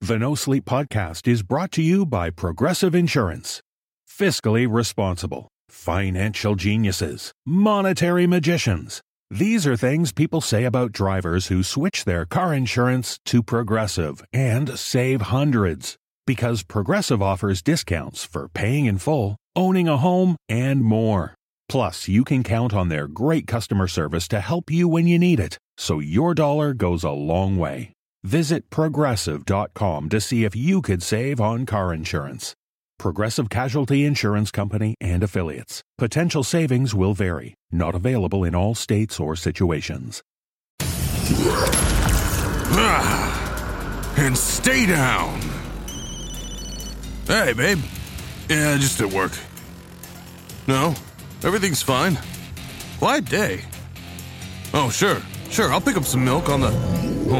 The No Sleep Podcast is brought to you by Progressive Insurance. Fiscally responsible, financial geniuses, monetary magicians. These are things people say about drivers who switch their car insurance to Progressive and save hundreds. Because Progressive offers discounts for paying in full, owning a home, and more. Plus, you can count on their great customer service to help you when you need it, so your dollar goes a long way. Visit Progressive.com to see if you could save on car insurance. Progressive Casualty Insurance Company and Affiliates. Potential savings will vary. Not available in all states or situations. And stay down. Hey, babe. Yeah, just at work. No, everything's fine. Quiet day. Oh, sure. I'll pick up some milk on the... Hold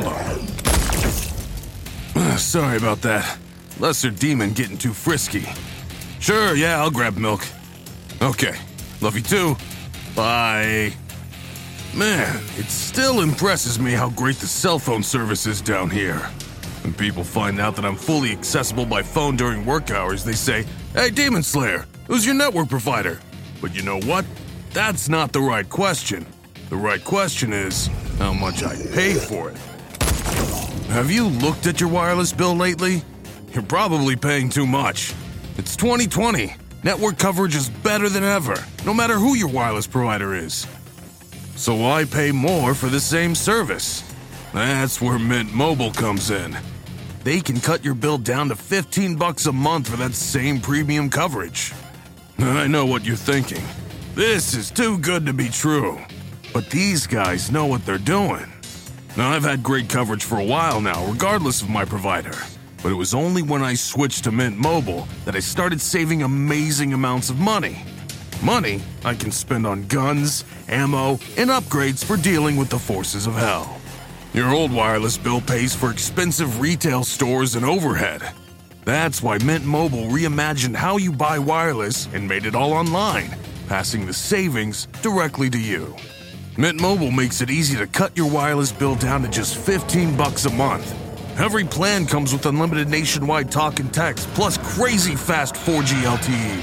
on. Sorry about that. Lesser demon getting too frisky. Sure, yeah, I'll grab milk. Okay. Love you too. Bye. Man, it still impresses me how great the cell phone service is down here. When people find out that I'm fully accessible by phone during work hours, they say, "Hey, Demon Slayer, who's your network provider?" But you know what? That's not the right question. The right question is, how much I pay for it. Have you looked at your wireless bill lately? You're probably paying too much. It's 2020. Network coverage is better than ever, no matter who your wireless provider is. So why pay more for the same service? That's where Mint Mobile comes in. They can cut your bill down to $15 a month for that same premium coverage. I know what you're thinking. This is too good to be true. But these guys know what they're doing. Now, I've had great coverage for a while now, regardless of my provider. But it was only when I switched to Mint Mobile that I started saving amazing amounts of money. Money I can spend on guns, ammo, and upgrades for dealing with the forces of hell. Your old wireless bill pays for expensive retail stores and overhead. That's why Mint Mobile reimagined how you buy wireless and made it all online, passing the savings directly to you. Mint Mobile makes it easy to cut your wireless bill down to just $15 a month. Every plan comes with unlimited nationwide talk and text, plus crazy fast 4G LTE.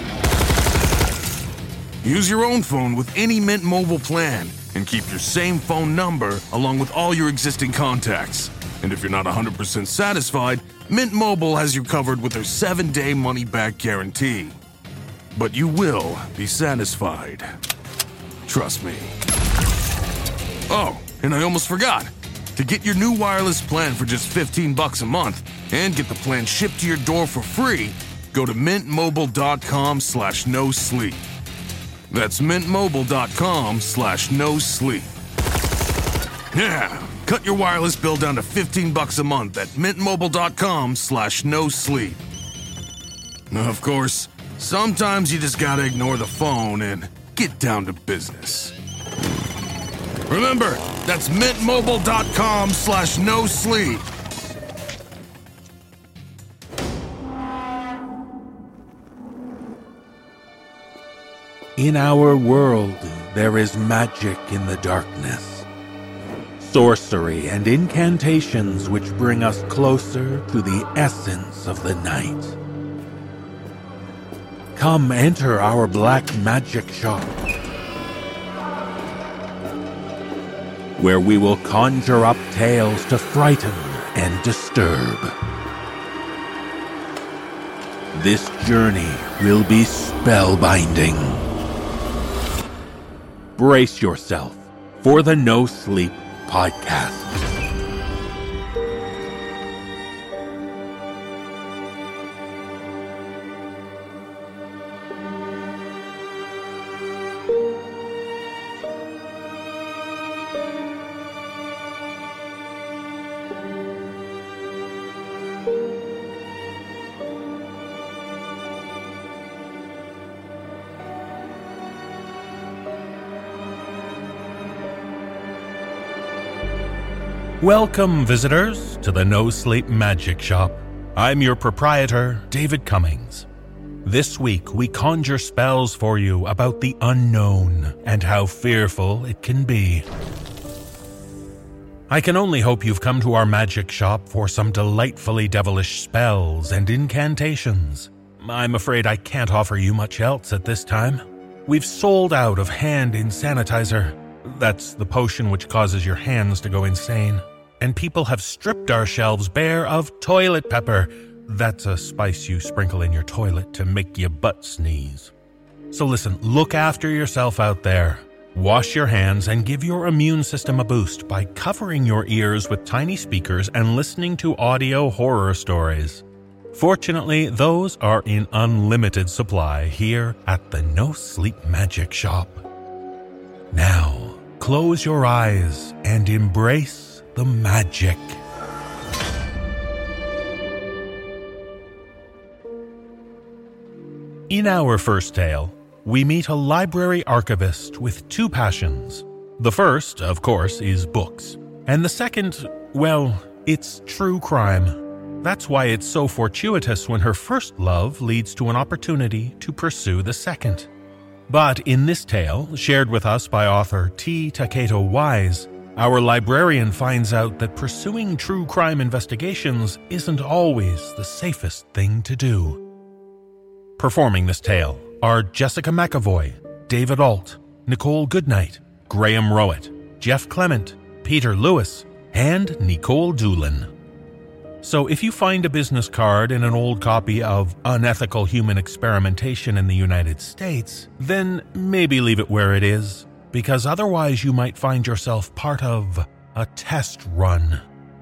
Use your own phone with any Mint Mobile plan and keep your same phone number along with all your existing contacts. And if you're not 100% satisfied, Mint Mobile has you covered with their 7-day money-back guarantee. But you will be satisfied. Trust me. Oh, and I almost forgot. To get your new wireless plan for just $15 a month and get the plan shipped to your door for free, go to mintmobile.com/nosleep. That's mintmobile.com/nosleep. Yeah, cut your wireless bill down to $15 a month at mintmobile.com/nosleep. Of course, sometimes you just gotta ignore the phone and get down to business. Remember, that's mintmobile.com/nosleep. In our world, there is magic in the darkness. Sorcery and incantations which bring us closer to the essence of the night. Come enter our black magic shop, where we will conjure up tales to frighten and disturb. This journey will be spellbinding. Brace yourself for the No Sleep Podcast. Welcome, visitors, to the No Sleep Magic Shop. I'm your proprietor, David Cummings. This week, we conjure spells for you about the unknown and how fearful it can be. I can only hope you've come to our magic shop for some delightfully devilish spells and incantations. I'm afraid I can't offer you much else at this time. We've sold out of hand insanitizer. That's the potion which causes your hands to go insane. And people have stripped our shelves bare of toilet pepper. That's a spice you sprinkle in your toilet to make your butt sneeze. So listen, look after yourself out there. Wash your hands and give your immune system a boost by covering your ears with tiny speakers and listening to audio horror stories. Fortunately, those are in unlimited supply here at the No Sleep Magic Shop. Now, close your eyes and embrace the magic. In our first tale, we meet a library archivist with two passions. The first, of course, is books. And the second, well, it's true crime. That's why it's so fortuitous when her first love leads to an opportunity to pursue the second. But in this tale, shared with us by author T. Taketo Wise, our librarian finds out that pursuing true crime investigations isn't always the safest thing to do. Performing this tale are Jessica McAvoy, David Alt, Nicole Goodnight, Graham Rowett, Jeff Clement, Peter Lewis, and Nicole Doolin. So if you find a business card in an old copy of Unethical Human Experimentation in the United States, then maybe leave it where it is, because otherwise you might find yourself part of a test run.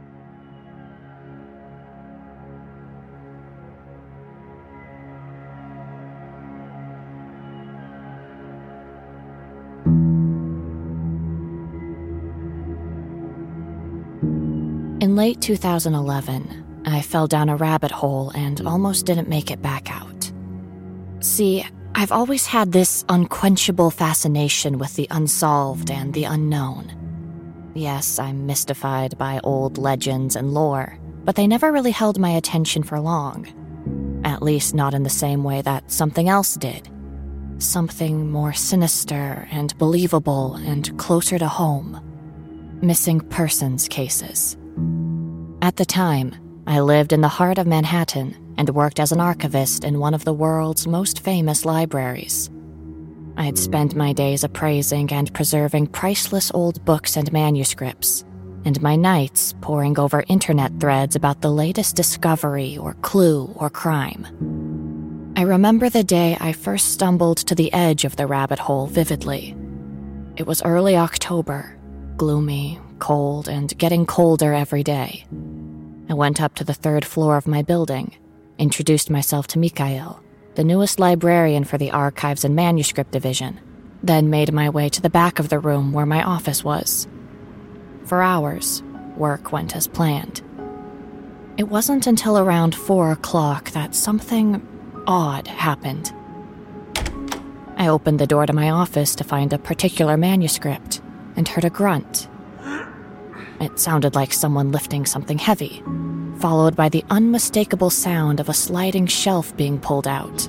In late 2011, I fell down a rabbit hole and almost didn't make it back out. See, I've always had this unquenchable fascination with the unsolved and the unknown. Yes, I'm mystified by old legends and lore, but they never really held my attention for long. At least not in the same way that something else did. Something more sinister and believable and closer to home. Missing persons cases. At the time, I lived in the heart of Manhattan and worked as an archivist in one of the world's most famous libraries. I'd spend my days appraising and preserving priceless old books and manuscripts, and my nights poring over internet threads about the latest discovery or clue or crime. I remember the day I first stumbled to the edge of the rabbit hole vividly. It was early October, gloomy, cold, and getting colder every day. I went up to the third floor of my building, introduced myself to Mikhail, the newest librarian for the Archives and Manuscript Division, then made my way to the back of the room where my office was. For hours, work went as planned. It wasn't until around 4 o'clock that something odd happened. I opened the door to my office to find a particular manuscript and heard a grunt. It sounded like someone lifting something heavy, followed by the unmistakable sound of a sliding shelf being pulled out.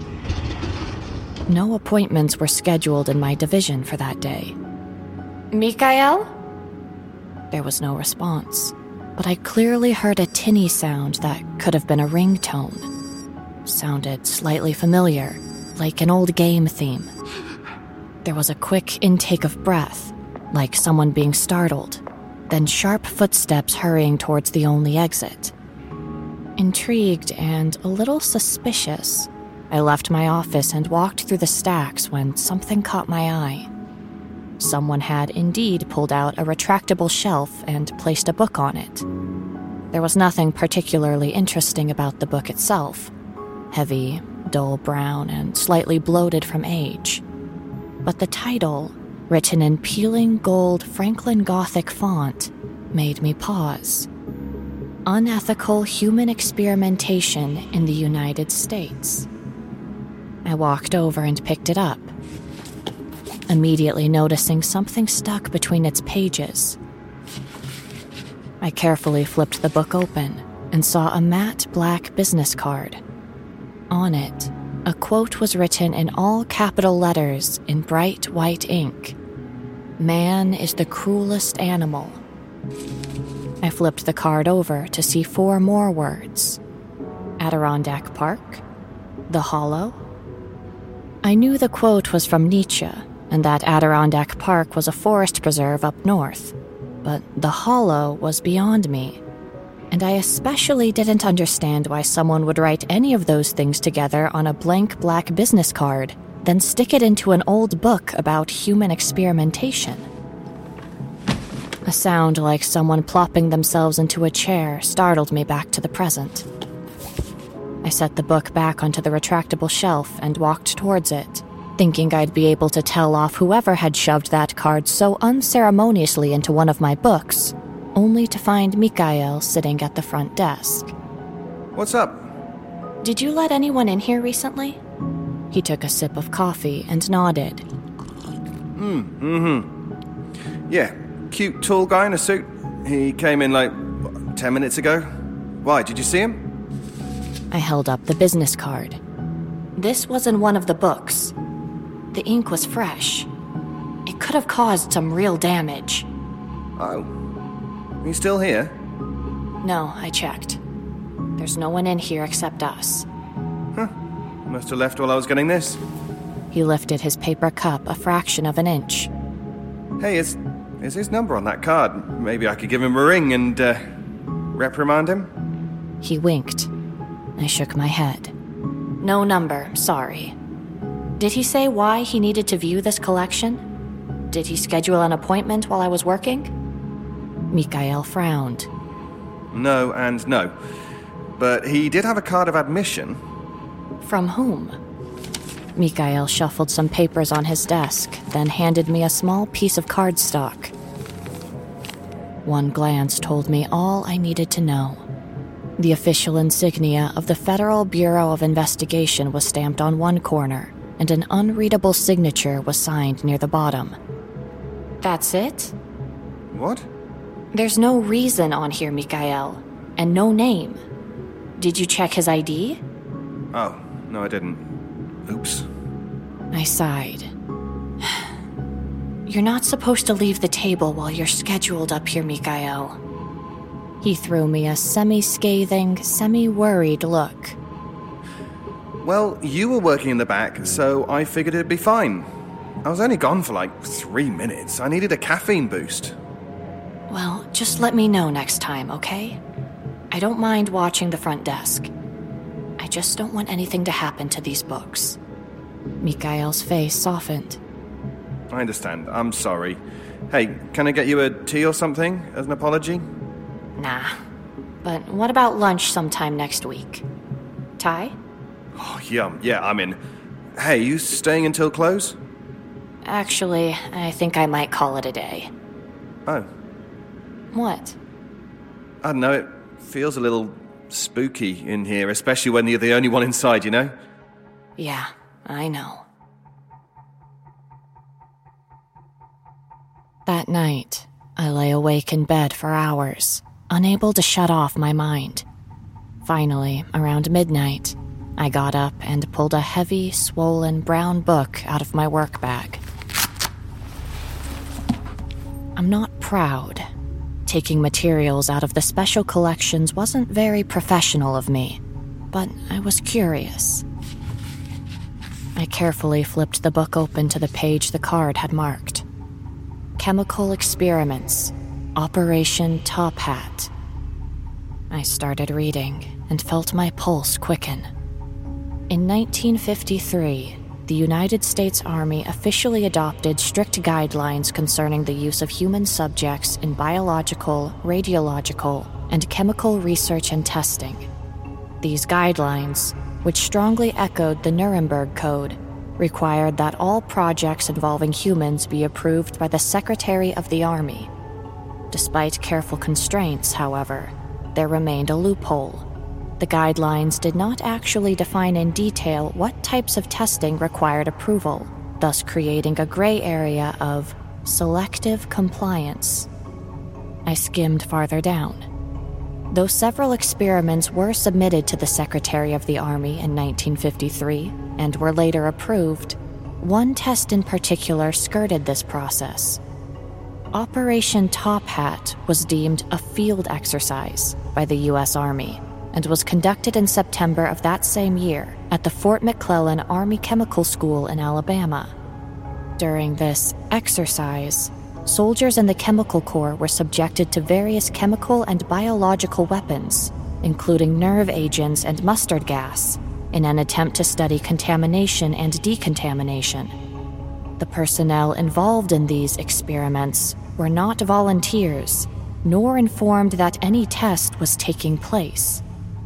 No appointments were scheduled in my division for that day. "Mikhail?" There was no response, but I clearly heard a tinny sound that could have been a ringtone. Sounded slightly familiar, like an old game theme. There was a quick intake of breath, like someone being startled, then sharp footsteps hurrying towards the only exit. Intrigued and a little suspicious, I left my office and walked through the stacks when something caught my eye. Someone had indeed pulled out a retractable shelf and placed a book on it. There was nothing particularly interesting about the book itself. Heavy, dull brown, and slightly bloated from age. But the title, written in peeling gold Franklin Gothic font, made me pause. Unethical Human Experimentation in the United States. I walked over and picked it up, immediately noticing something stuck between its pages. I carefully flipped the book open and saw a matte black business card. On it, a quote was written in all capital letters in bright white ink. "Man is the cruelest animal." I flipped the card over to see 4 more words. Adirondack Park? The Hollow? I knew the quote was from Nietzsche, and that Adirondack Park was a forest preserve up north. But the Hollow was beyond me. And I especially didn't understand why someone would write any of those things together on a blank black business card, then stick it into an old book about human experimentation. A sound like someone plopping themselves into a chair startled me back to the present. I set the book back onto the retractable shelf and walked towards it, thinking I'd be able to tell off whoever had shoved that card so unceremoniously into one of my books, only to find Mikhail sitting at the front desk. What's up? Did you let anyone in here recently? He took a sip of coffee and nodded. Yeah, cute tall guy in a suit. He came in like 10 minutes ago. Why, did you see him? I held up the business card. This was in one of the books. The ink was fresh. It could have caused some real damage. Oh. He's still here? No, I checked. There's no one in here except us. Must have left while I was getting this. He lifted his paper cup a fraction of an inch. Hey, is his number on that card? Maybe I could give him a ring and, reprimand him? He winked. I shook my head. No number, sorry. Did he say why he needed to view this collection? Did he schedule an appointment while I was working? Mikhail frowned. No and no. But he did have a card of admission. From whom? Mikhail shuffled some papers on his desk, then handed me a small piece of cardstock. One glance told me all I needed to know. The official insignia of the Federal Bureau of Investigation was stamped on one corner, and an unreadable signature was signed near the bottom. That's it? What? There's no reason on here, Mikhail, and no name. Did you check his ID? Oh, no I didn't. Oops. I sighed. You're not supposed to leave the table while you're scheduled up here, Mikhail. He threw me a semi-scathing, semi-worried look. Well, you were working in the back, so I figured it'd be fine. I was only gone for like 3 minutes. I needed a caffeine boost. Well, just let me know next time, okay? I don't mind watching the front desk. I just don't want anything to happen to these books. Mikhail's face softened. I understand. I'm sorry. Hey, can I get you a tea or something as an apology? Nah. But what about lunch sometime next week? Ty? Oh, yum. Yeah, I'm in. Hey, you staying until close? Actually, I think I might call it a day. Oh. What? I don't know, it feels a little spooky in here, especially when you're the only one inside, you know? Yeah, I know. That night, I lay awake in bed for hours, unable to shut off my mind. Finally, around midnight, I got up and pulled a heavy, swollen brown book out of my work bag. I'm not proud. Taking materials out of the special collections wasn't very professional of me, but I was curious. I carefully flipped the book open to the page the card had marked. Chemical Experiments, Operation Top Hat. I started reading and felt my pulse quicken. In 1953, the United States Army officially adopted strict guidelines concerning the use of human subjects in biological, radiological, and chemical research and testing. These guidelines, which strongly echoed the Nuremberg Code, required that all projects involving humans be approved by the Secretary of the Army. Despite careful constraints, however, there remained a loophole. The guidelines did not actually define in detail what types of testing required approval, thus creating a gray area of selective compliance. I skimmed farther down. Though several experiments were submitted to the Secretary of the Army in 1953 and were later approved, one test in particular skirted this process. Operation Top Hat was deemed a field exercise by the U.S. Army and was conducted in September of that same year at the Fort McClellan Army Chemical School in Alabama. During this exercise, soldiers in the Chemical Corps were subjected to various chemical and biological weapons, including nerve agents and mustard gas, in an attempt to study contamination and decontamination. The personnel involved in these experiments were not volunteers, nor informed that any test was taking place.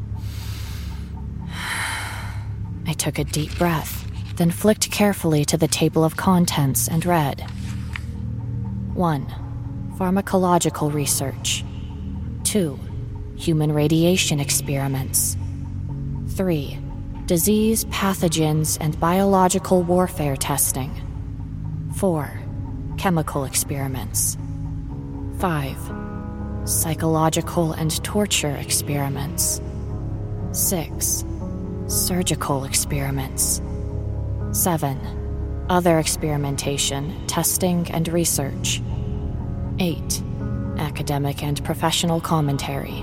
I took a deep breath, then flicked carefully to the table of contents and read: 1. Pharmacological research. 2. Human radiation experiments. 3. Disease, pathogens, and biological warfare testing. 4. Chemical experiments. 5. Psychological and torture experiments. 6. Surgical experiments. 7. Other experimentation, testing, and research. 8. Academic and professional commentary.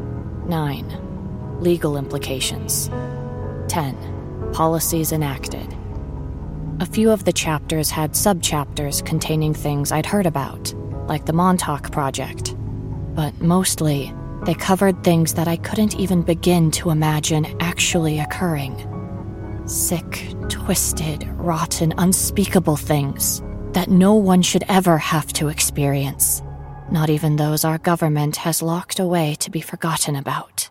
9. Legal implications. 10. Policies enacted. A few of the chapters had subchapters containing things I'd heard about, like the Montauk Project. But mostly, they covered things that I couldn't even begin to imagine actually occurring. Sick, twisted, rotten, unspeakable things that no one should ever have to experience, not even those our government has locked away to be forgotten about.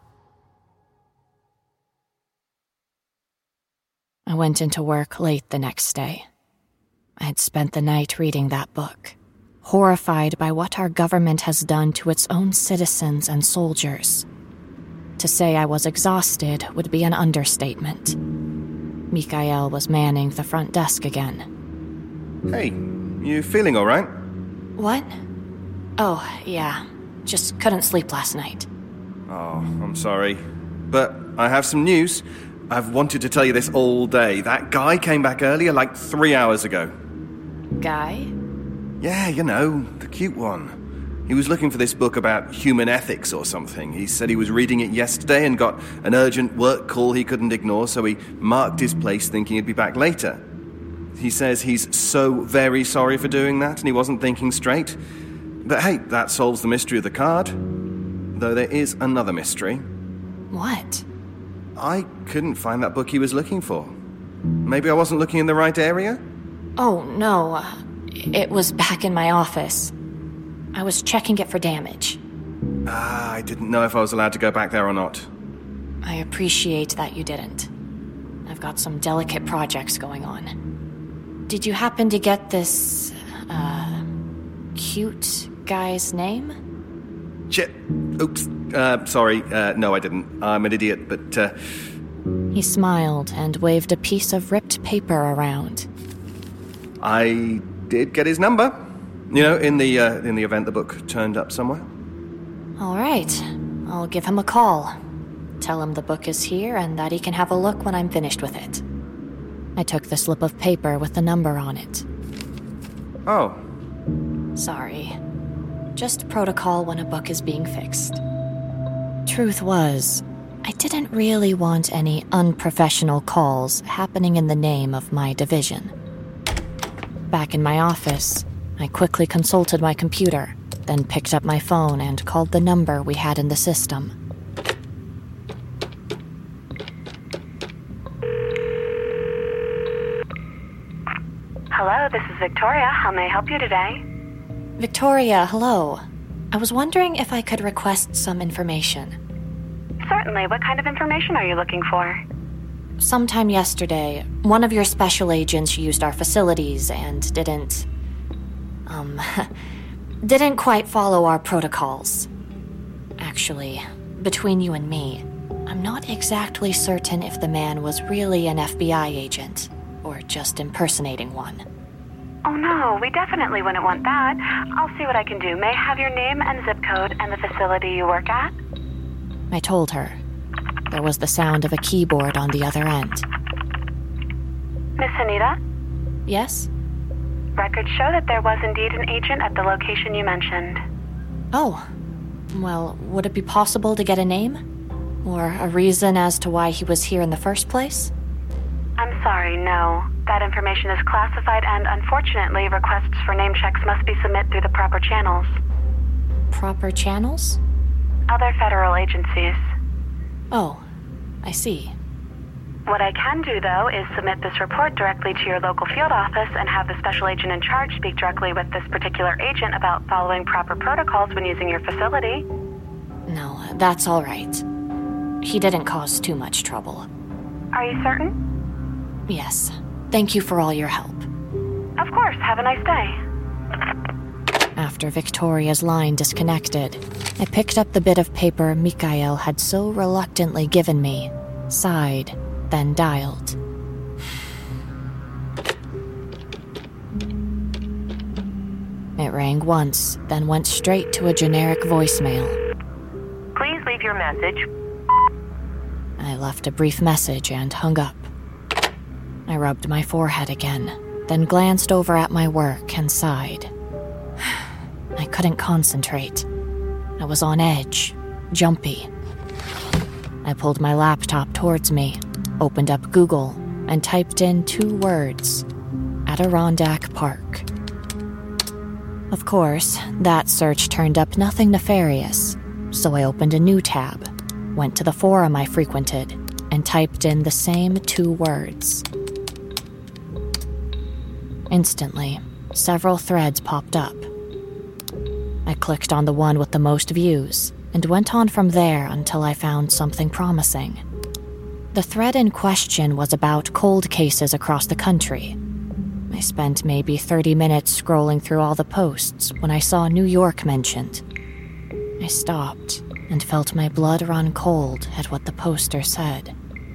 I went into work late the next day. I had spent the night reading that book, horrified by what our government has done to its own citizens and soldiers. To say I was exhausted would be an understatement. Mikhail was manning the front desk again. Hey, you feeling all right? What? Oh, yeah. Just couldn't sleep last night. Oh, I'm sorry. But I have some news. I've wanted to tell you this all day. That guy came back earlier, like 3 hours ago. Guy? Yeah, you know, the cute one. He was looking for this book about human ethics or something. He said he was reading it yesterday and got an urgent work call he couldn't ignore, so he marked his place thinking he'd be back later. He says he's so very sorry for doing that and he wasn't thinking straight. But hey, that solves the mystery of the card. Though there is another mystery. What? I couldn't find that book he was looking for. Maybe I wasn't looking in the right area? Oh, no. It was back in my office. I was checking it for damage. I didn't know if I was allowed to go back there or not. I appreciate that you didn't. I've got some delicate projects going on. Did you happen to get this, cute guy's name? Oops. Sorry. No, I didn't. I'm an idiot, but, He smiled and waved a piece of ripped paper around. I did get his number. You know, in the event the book turned up somewhere. All right. I'll give him a call. Tell him the book is here and that he can have a look when I'm finished with it. I took the slip of paper with the number on it. Oh. Sorry. Just protocol when a book is being fixed. Truth was, I didn't really want any unprofessional calls happening in the name of my division. Back in my office, I quickly consulted my computer, then picked up my phone and called the number we had in the system. Hello, this is Victoria. How may I help you today? Victoria, hello. I was wondering if I could request some information. Certainly. What kind of information are you looking for? Sometime yesterday, one of your special agents used our facilities and didn't quite follow our protocols. Actually, between you and me, I'm not exactly certain if the man was really an FBI agent or just impersonating one. Oh no, we definitely wouldn't want that. I'll see what I can do. May I have your name and zip code and the facility you work at? I told her. There was the sound of a keyboard on the other end. Miss Anita? Yes? Records show that there was indeed an agent at the location you mentioned. Oh. Well, would it be possible to get a name? Or a reason as to why he was here in the first place? I'm sorry, no. That information is classified and, unfortunately, requests for name checks must be submitted through the proper channels. Proper channels? Other federal agencies. Oh, I see. What I can do, though, is submit this report directly to your local field office and have the special agent in charge speak directly with this particular agent about following proper protocols when using your facility. No, that's all right. He didn't cause too much trouble. Are you certain? Yes. Thank you for all your help. Of course. Have a nice day. After Victoria's line disconnected, I picked up the bit of paper Mikhail had so reluctantly given me, sighed, then dialed. It rang once, then went straight to a generic voicemail. Please leave your message. I left a brief message and hung up. I rubbed my forehead again, then glanced over at my work and sighed. I couldn't concentrate. I was on edge, jumpy. I pulled my laptop towards me, opened up Google, and typed in 2 words: Adirondack Park. Of course, that search turned up nothing nefarious, so I opened a new tab, went to the forum I frequented, and typed in the same 2 words. Instantly, several threads popped up. I clicked on the one with the most views, and went on from there until I found something promising. The thread in question was about cold cases across the country. I spent maybe 30 minutes scrolling through all the posts when I saw New York mentioned. I stopped and felt my blood run cold at what the poster said.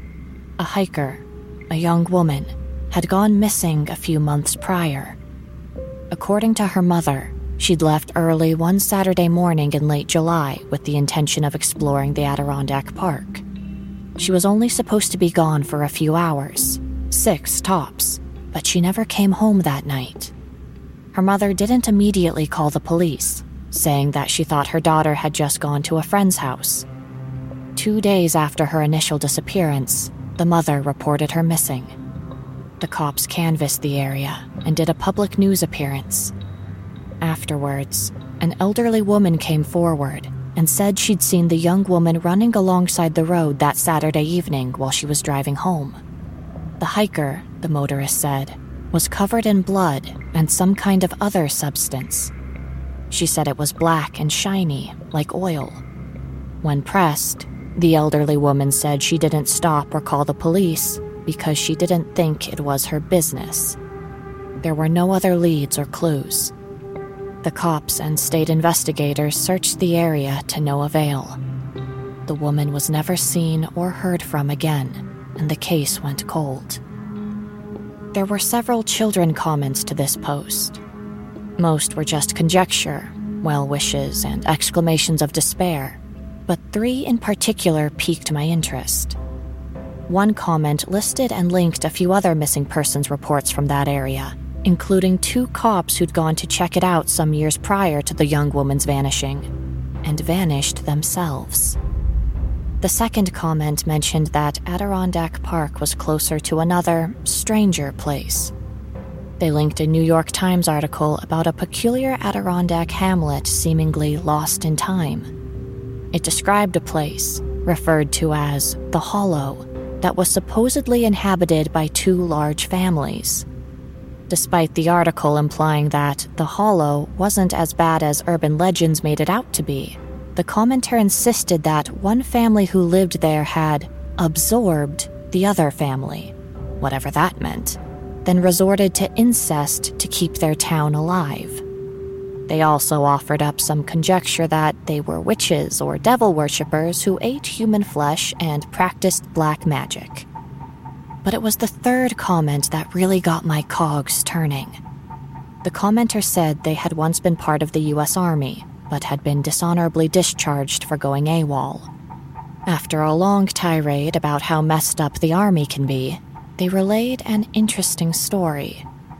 A hiker, a young woman, had gone missing a few months prior. According to her mother, she'd left early one Saturday morning in late July with the intention of exploring the Adirondack Park. She was only supposed to be gone for a few hours, 6 tops, but she never came home that night. Her mother didn't immediately call the police, saying that she thought her daughter had just gone to a friend's house. 2 days after her initial disappearance, the mother reported her missing. The cops canvassed the area and did a public news appearance. Afterwards, an elderly woman came forward and said she'd seen the young woman running alongside the road that Saturday evening while she was driving home. The hiker, the motorist said, was covered in blood and some kind of other substance. She said it was black and shiny, like oil. When pressed, the elderly woman said she didn't stop or call the police because she didn't think it was her business. There were no other leads or clues. The cops and state investigators searched the area to no avail. The woman was never seen or heard from again, and the case went cold. There were several children comments to this post. Most were just conjecture, well wishes, and exclamations of despair, but 3 in particular piqued my interest. One comment listed and linked a few other missing persons reports from that area, including 2 cops who'd gone to check it out some years prior to the young woman's vanishing, and vanished themselves. The second comment mentioned that Adirondack Park was closer to another, stranger place. They linked a New York Times article about a peculiar Adirondack hamlet seemingly lost in time. It described a place, referred to as the Hollow, that was supposedly inhabited by 2 large families. Despite the article implying that the Hollow wasn't as bad as urban legends made it out to be, the commenter insisted that one family who lived there had absorbed the other family, whatever that meant, then resorted to incest to keep their town alive. They also offered up some conjecture that they were witches or devil worshippers who ate human flesh and practiced black magic. But it was the third comment that really got my cogs turning. The commenter said they had once been part of the U.S. Army, but had been dishonorably discharged for going AWOL. After a long tirade about how messed up the Army can be, they relayed an interesting story.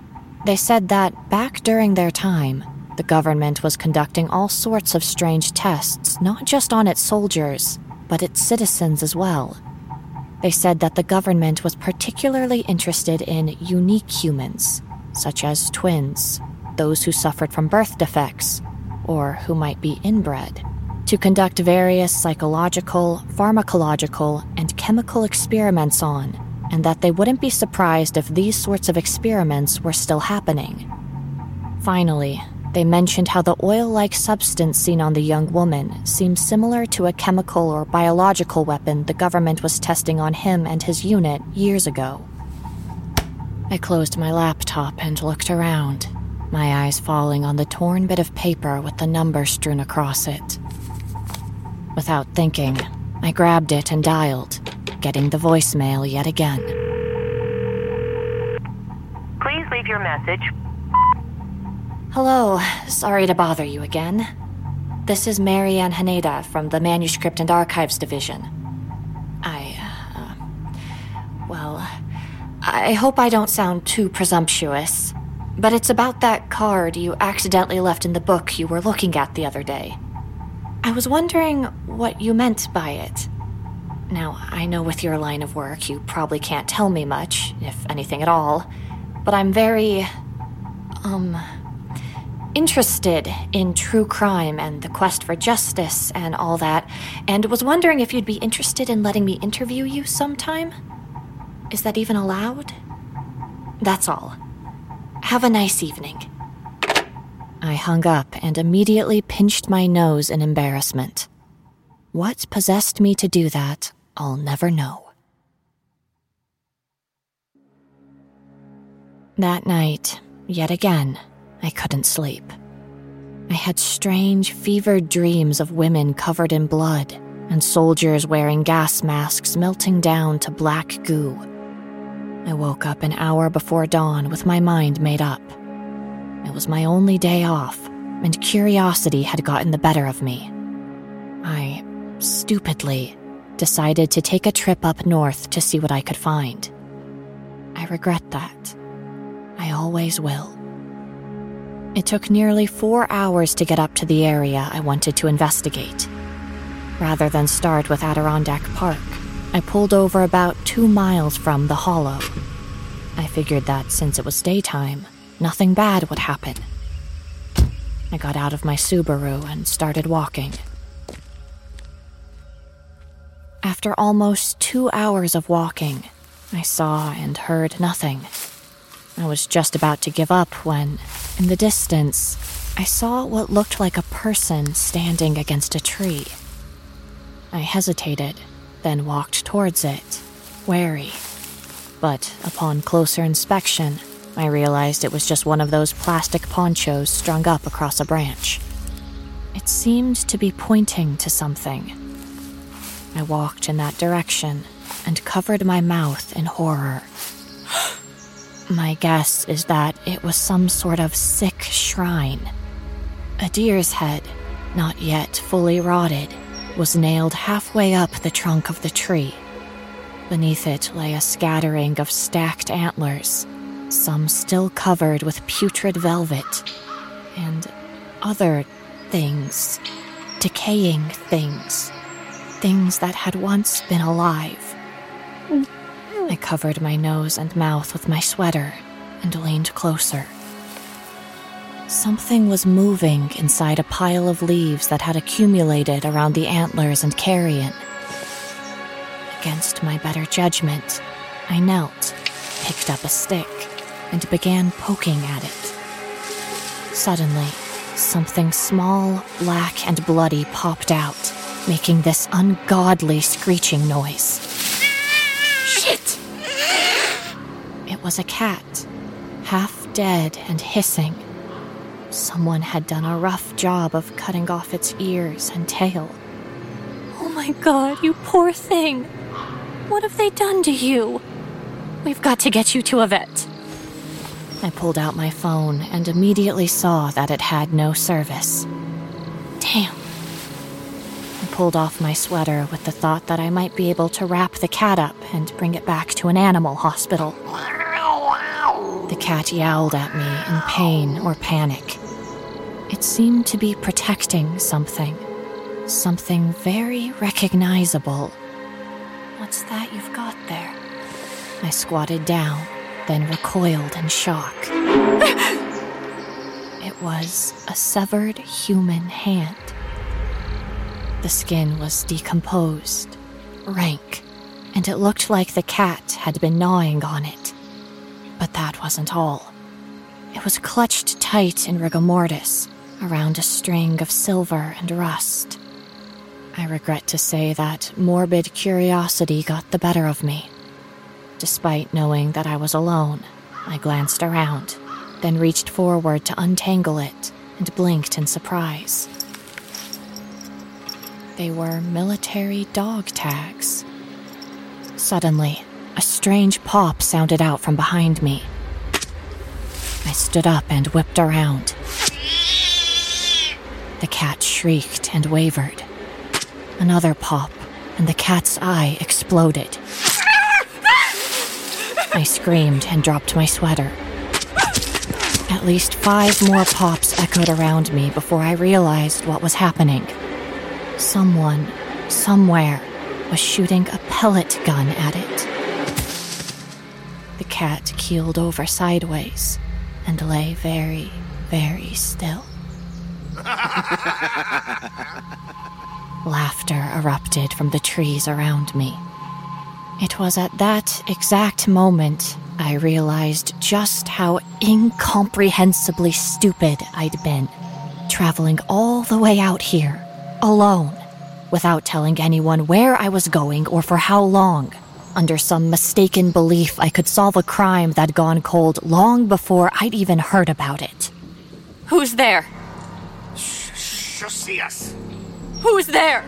They said that back during their time, the government was conducting all sorts of strange tests, not just on its soldiers, but its citizens as well. They said that the government was particularly interested in unique humans, such as twins, those who suffered from birth defects, or who might be inbred, to conduct various psychological, pharmacological, and chemical experiments on, and that they wouldn't be surprised if these sorts of experiments were still happening. Finally, they mentioned how the oil-like substance seen on the young woman seemed similar to a chemical or biological weapon the government was testing on him and his unit years ago. I closed my laptop and looked around, my eyes falling on the torn bit of paper with the number strewn across it. Without thinking, I grabbed it and dialed, getting the voicemail yet again. Please leave your message. Hello, sorry to bother you again. This is Marianne Haneda from the Manuscript and Archives Division. I hope I don't sound too presumptuous, but it's about that card you accidentally left in the book you were looking at the other day. I was wondering what you meant by it. Now, I know with your line of work you probably can't tell me much, if anything at all, but I'm very, interested in true crime and the quest for justice and all that, and was wondering if you'd be interested in letting me interview you sometime? Is that even allowed? That's all. Have a nice evening. I hung up and immediately pinched my nose in embarrassment. What possessed me to do that, I'll never know. That night, yet again, I couldn't sleep. I had strange, fevered dreams of women covered in blood and soldiers wearing gas masks melting down to black goo. I woke up an hour before dawn with my mind made up. It was my only day off, and curiosity had gotten the better of me. I, stupidly, decided to take a trip up north to see what I could find. I regret that. I always will. It took nearly 4 hours to get up to the area I wanted to investigate. Rather than start with Adirondack Park, I pulled over about 2 miles from the Hollow. I figured that since it was daytime, nothing bad would happen. I got out of my Subaru and started walking. After almost 2 hours of walking, I saw and heard nothing. I was just about to give up when, in the distance, I saw what looked like a person standing against a tree. I hesitated, then walked towards it, wary. But upon closer inspection, I realized it was just one of those plastic ponchos strung up across a branch. It seemed to be pointing to something. I walked in that direction and covered my mouth in horror. My guess is that it was some sort of sick shrine. A deer's head, not yet fully rotted, was nailed halfway up the trunk of the tree. Beneath it lay a scattering of stacked antlers, some still covered with putrid velvet, and other things, decaying things that had once been alive. I covered my nose and mouth with my sweater and leaned closer. Something was moving inside a pile of leaves that had accumulated around the antlers and carrion. Against my better judgment, I knelt, picked up a stick, and began poking at it. Suddenly, something small, black, and bloody popped out, making this ungodly screeching noise. Shit! It was a cat, half dead and hissing. Someone had done a rough job of cutting off its ears and tail. Oh my God, you poor thing! What have they done to you? We've got to get you to a vet. I pulled out my phone and immediately saw that it had no service. Damn. I pulled off my sweater with the thought that I might be able to wrap the cat up and bring it back to an animal hospital. The cat yowled at me in pain or panic. It seemed to be protecting something. Something very recognizable. What's that you've got there? I squatted down, then recoiled in shock. It was a severed human hand. The skin was decomposed, rank, and it looked like the cat had been gnawing on it. But that wasn't all. It was clutched tight in rigor mortis around a string of silver and rust. I regret to say that morbid curiosity got the better of me. Despite knowing that I was alone, I glanced around, then reached forward to untangle it and blinked in surprise. They were military dog tags. Suddenly, a strange pop sounded out from behind me. I stood up and whipped around. The cat shrieked and wavered. Another pop, and the cat's eye exploded. I screamed and dropped my sweater. At least 5 more pops echoed around me before I realized what was happening. Someone, somewhere, was shooting a pellet gun at it. The cat keeled over sideways and lay very, very still. Laughter erupted from the trees around me. It was at that exact moment I realized just how incomprehensibly stupid I'd been, traveling all the way out here, alone, without telling anyone where I was going or for how long, under some mistaken belief I could solve a crime that'd gone cold long before I'd even heard about it. Who's there? She'll see us. Who's there?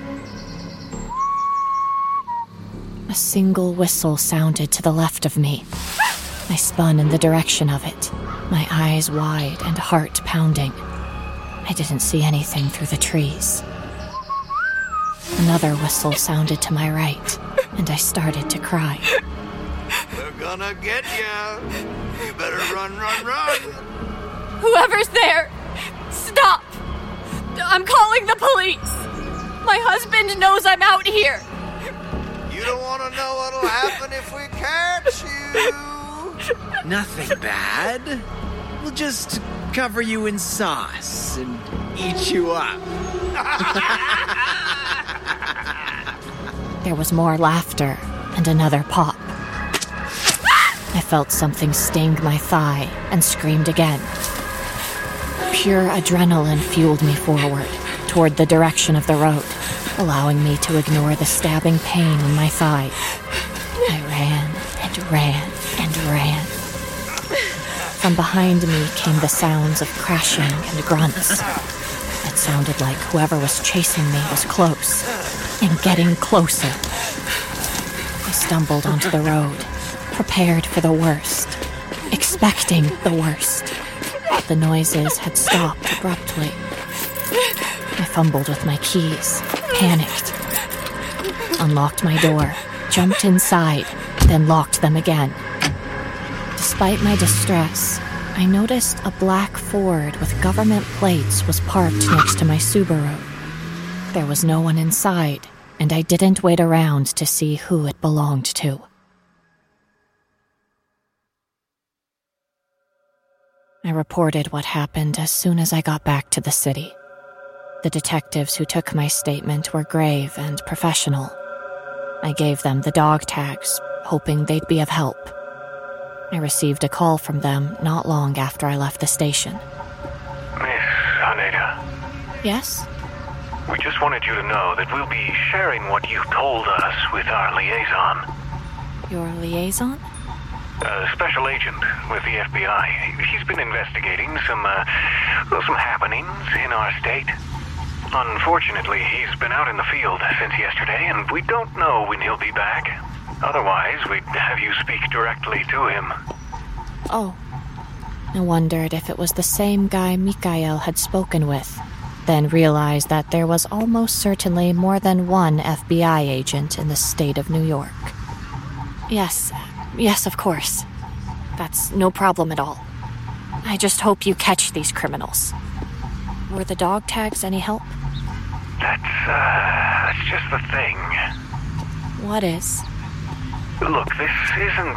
A single whistle sounded to the left of me. I spun in the direction of it, my eyes wide and heart pounding. I didn't see anything through the trees. Another whistle sounded to my right, and I started to cry. They're gonna get you. You better run, run, run. Whoever's there, stop! I'm calling the police! My husband knows I'm out here! You don't want to know what'll happen if we catch you. Nothing bad. We'll just cover you in sauce and eat you up. There was more laughter and another pop. I felt something sting my thigh and screamed again. Pure adrenaline fueled me forward, toward the direction of the road, allowing me to ignore the stabbing pain in my thigh. I ran and ran and ran. From behind me came the sounds of crashing and grunts. It sounded like whoever was chasing me was close, and getting closer. I stumbled onto the road, prepared for the worst, expecting the worst. The noises had stopped abruptly. I fumbled with my keys, panicked, unlocked my door, jumped inside, then locked them again. Despite my distress, I noticed a black Ford with government plates was parked next to my Subaru. There was no one inside, and I didn't wait around to see who it belonged to. I reported what happened as soon as I got back to the city. The detectives who took my statement were grave and professional. I gave them the dog tags, hoping they'd be of help. I received a call from them not long after I left the station. Miss Haneda. Yes? We just wanted you to know that we'll be sharing what you told us with our liaison. Your liaison? A special agent with the FBI. He's been investigating some happenings in our state. Unfortunately, he's been out in the field since yesterday, and we don't know when he'll be back. Otherwise, we'd have you speak directly to him. Oh. I wondered if it was the same guy Mikhail had spoken with, then realized that there was almost certainly more than one FBI agent in the state of New York. Yes, of course. That's no problem at all. I just hope you catch these criminals. Were the dog tags any help? That's just the thing. What is? Look, this isn't,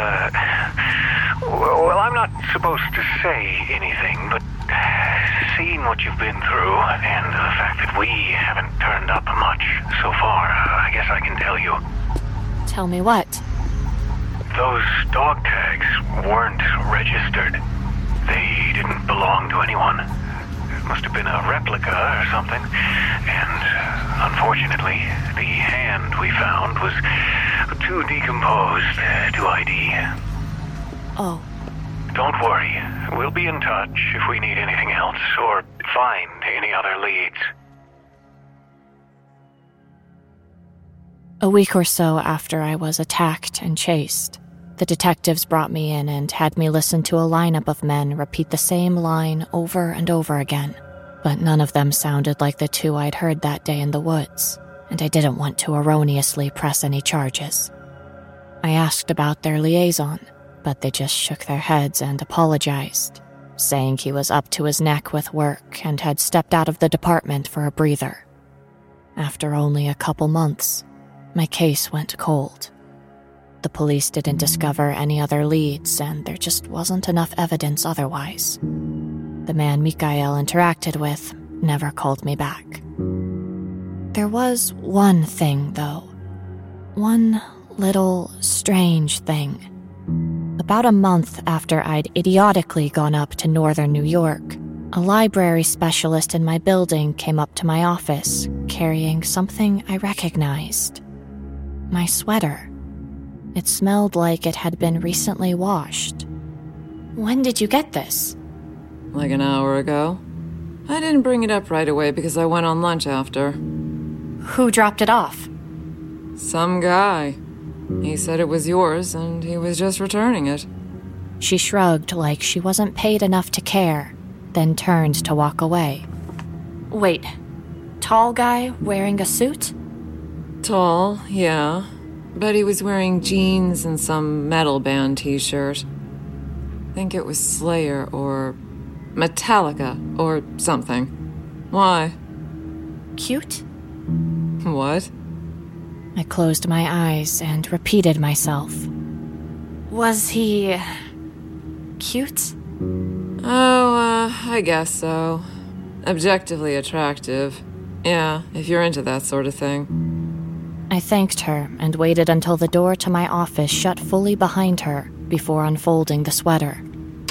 well, I'm not supposed to say anything, but seeing what you've been through, and the fact that we haven't turned up much so far, I guess I can tell you. Tell me what? Those dog tags weren't registered. They didn't belong to anyone. It must have been a replica or something. And unfortunately, the hand we found was too decomposed to ID. Oh. Don't worry. We'll be in touch if we need anything else or find any other leads. A week or so after I was attacked and chased, the detectives brought me in and had me listen to a lineup of men repeat the same line over and over again. But none of them sounded like the two I'd heard that day in the woods, and I didn't want to erroneously press any charges. I asked about their liaison, but they just shook their heads and apologized, saying he was up to his neck with work and had stepped out of the department for a breather. After only a couple months, my case went cold. The police didn't discover any other leads, and there just wasn't enough evidence otherwise. The man Mikhail interacted with never called me back. There was one thing, though. One little strange thing. About a month after I'd idiotically gone up to northern New York, a library specialist in my building came up to my office, carrying something I recognized. My sweater. It smelled like it had been recently washed. When did you get this? Like an hour ago. I didn't bring it up right away because I went on lunch after. Who dropped it off? Some guy. He said it was yours, and he was just returning it. She shrugged like she wasn't paid enough to care, then turned to walk away. Wait, tall guy wearing a suit? Tall, yeah. But he was wearing jeans and some metal band t-shirt. I think it was Slayer or Metallica or something. Why? Cute? What? I closed my eyes and repeated myself. Was he cute? Oh, I guess so. Objectively attractive. Yeah, if you're into that sort of thing. I thanked her and waited until the door to my office shut fully behind her before unfolding the sweater.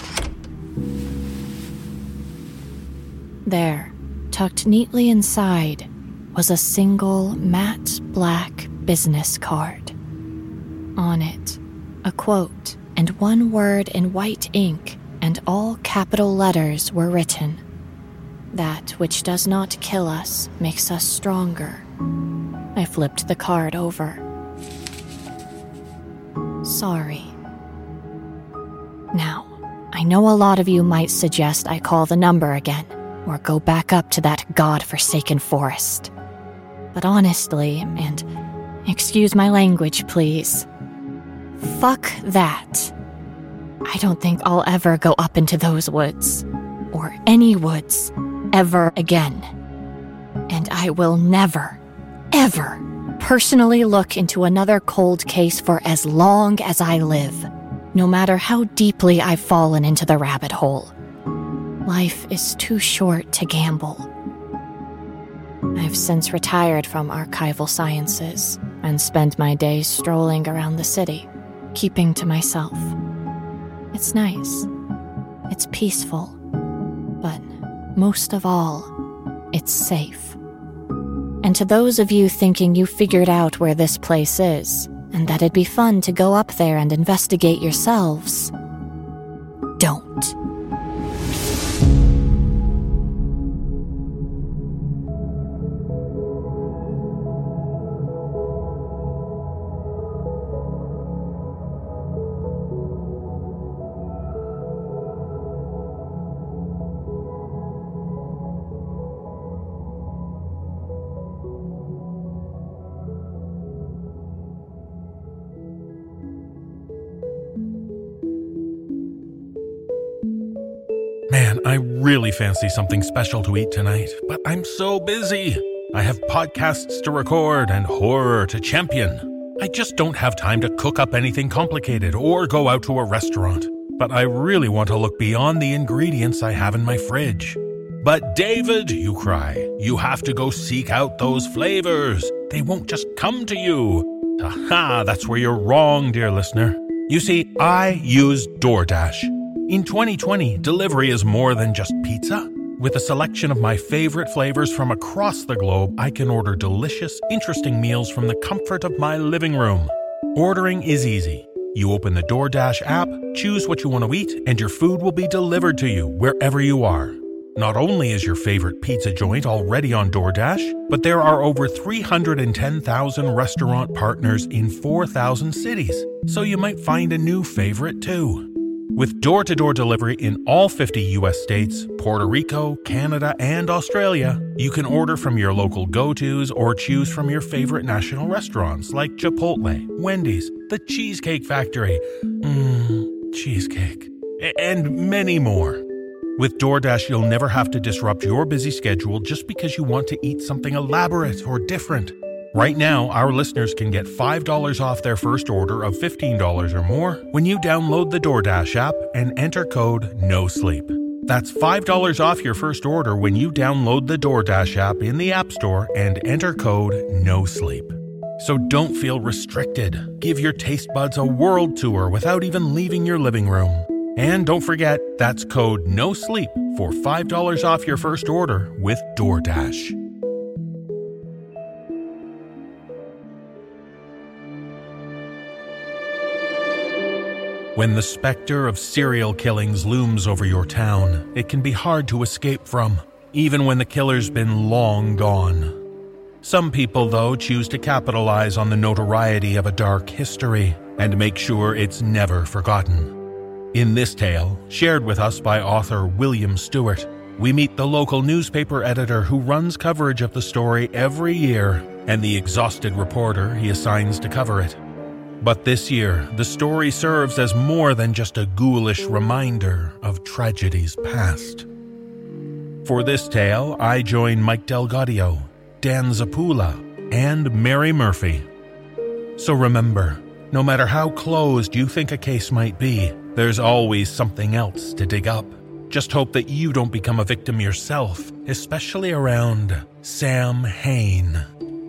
There, tucked neatly inside, was a single matte black business card. On it, a quote and one word in white ink and all capital letters were written. That which does not kill us makes us stronger. I flipped the card over. Sorry. Now, I know a lot of you might suggest I call the number again, or go back up to that god-forsaken forest. But honestly, and excuse my language, please, fuck that. I don't think I'll ever go up into those woods, or any woods, ever again. And I will never, ever personally look into another cold case for as long as I live, no matter how deeply I've fallen into the rabbit hole. Life is too short to gamble. I've since retired from archival sciences and spent my days strolling around the city, keeping to myself. It's nice. It's peaceful. But most of all, it's safe. And to those of you thinking you figured out where this place is, and that it'd be fun to go up there and investigate yourselves, don't. I really fancy something special to eat tonight, but I'm so busy. I have podcasts to record and horror to champion. I just don't have time to cook up anything complicated or go out to a restaurant. But I really want to look beyond the ingredients I have in my fridge. But David, you cry, you have to go seek out those flavors. They won't just come to you. Aha, that's where you're wrong, dear listener. You see, I use DoorDash. In 2020, delivery is more than just pizza. With a selection of my favorite flavors from across the globe, I can order delicious, interesting meals from the comfort of my living room. Ordering is easy. You open the DoorDash app, choose what you want to eat, and your food will be delivered to you wherever you are. Not only is your favorite pizza joint already on DoorDash, but there are over 310,000 restaurant partners in 4,000 cities, so you might find a new favorite too. With door-to-door delivery in all 50 U.S. states, Puerto Rico, Canada, and Australia, you can order from your local go-tos or choose from your favorite national restaurants like Chipotle, Wendy's, The Cheesecake Factory, cheesecake, and many more. With DoorDash, you'll never have to disrupt your busy schedule just because you want to eat something elaborate or different. Right now, our listeners can get $5 off their first order of $15 or more when you download the DoorDash app and enter code NOSLEEP. That's $5 off your first order when you download the DoorDash app in the App Store and enter code NOSLEEP. So don't feel restricted. Give your taste buds a world tour without even leaving your living room. And don't forget, that's code NOSLEEP for $5 off your first order with DoorDash. When the specter of serial killings looms over your town, it can be hard to escape from, even when the killer's been long gone. Some people, though, choose to capitalize on the notoriety of a dark history and make sure it's never forgotten. In this tale, shared with us by author William Stewart, we meet the local newspaper editor who runs coverage of the story every year and the exhausted reporter he assigns to cover it. But this year, the story serves as more than just a ghoulish reminder of tragedies past. For this tale, I join Mike Delgadio, Dan Zapula, and Mary Murphy. So remember, no matter how closed you think a case might be, there's always something else to dig up. Just hope that you don't become a victim yourself, especially around Sam Hain.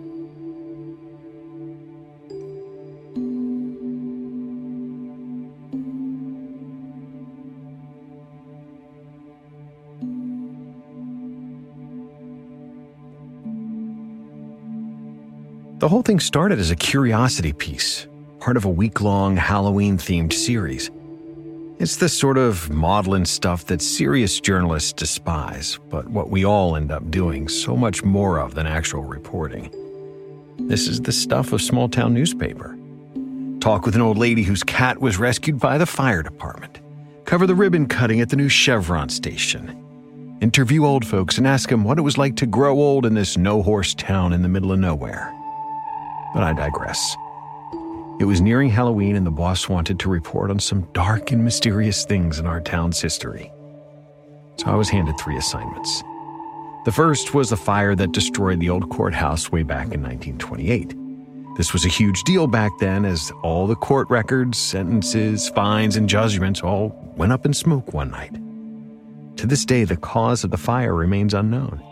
The whole thing started as a curiosity piece, part of a week-long Halloween-themed series. It's the sort of maudlin stuff that serious journalists despise, but what we all end up doing so much more of than actual reporting. This is the stuff of small-town newspaper. Talk with an old lady whose cat was rescued by the fire department. Cover the ribbon cutting at the new Chevron station. Interview old folks and ask them what it was like to grow old in this no-horse town in the middle of nowhere. But I digress. It was nearing Halloween and the boss wanted to report on some dark and mysterious things in our town's history. So I was handed 3 assignments. The first was the fire that destroyed the old courthouse way back in 1928. This was a huge deal back then as all the court records, sentences, fines, and judgments all went up in smoke one night. To this day, the cause of the fire remains unknown.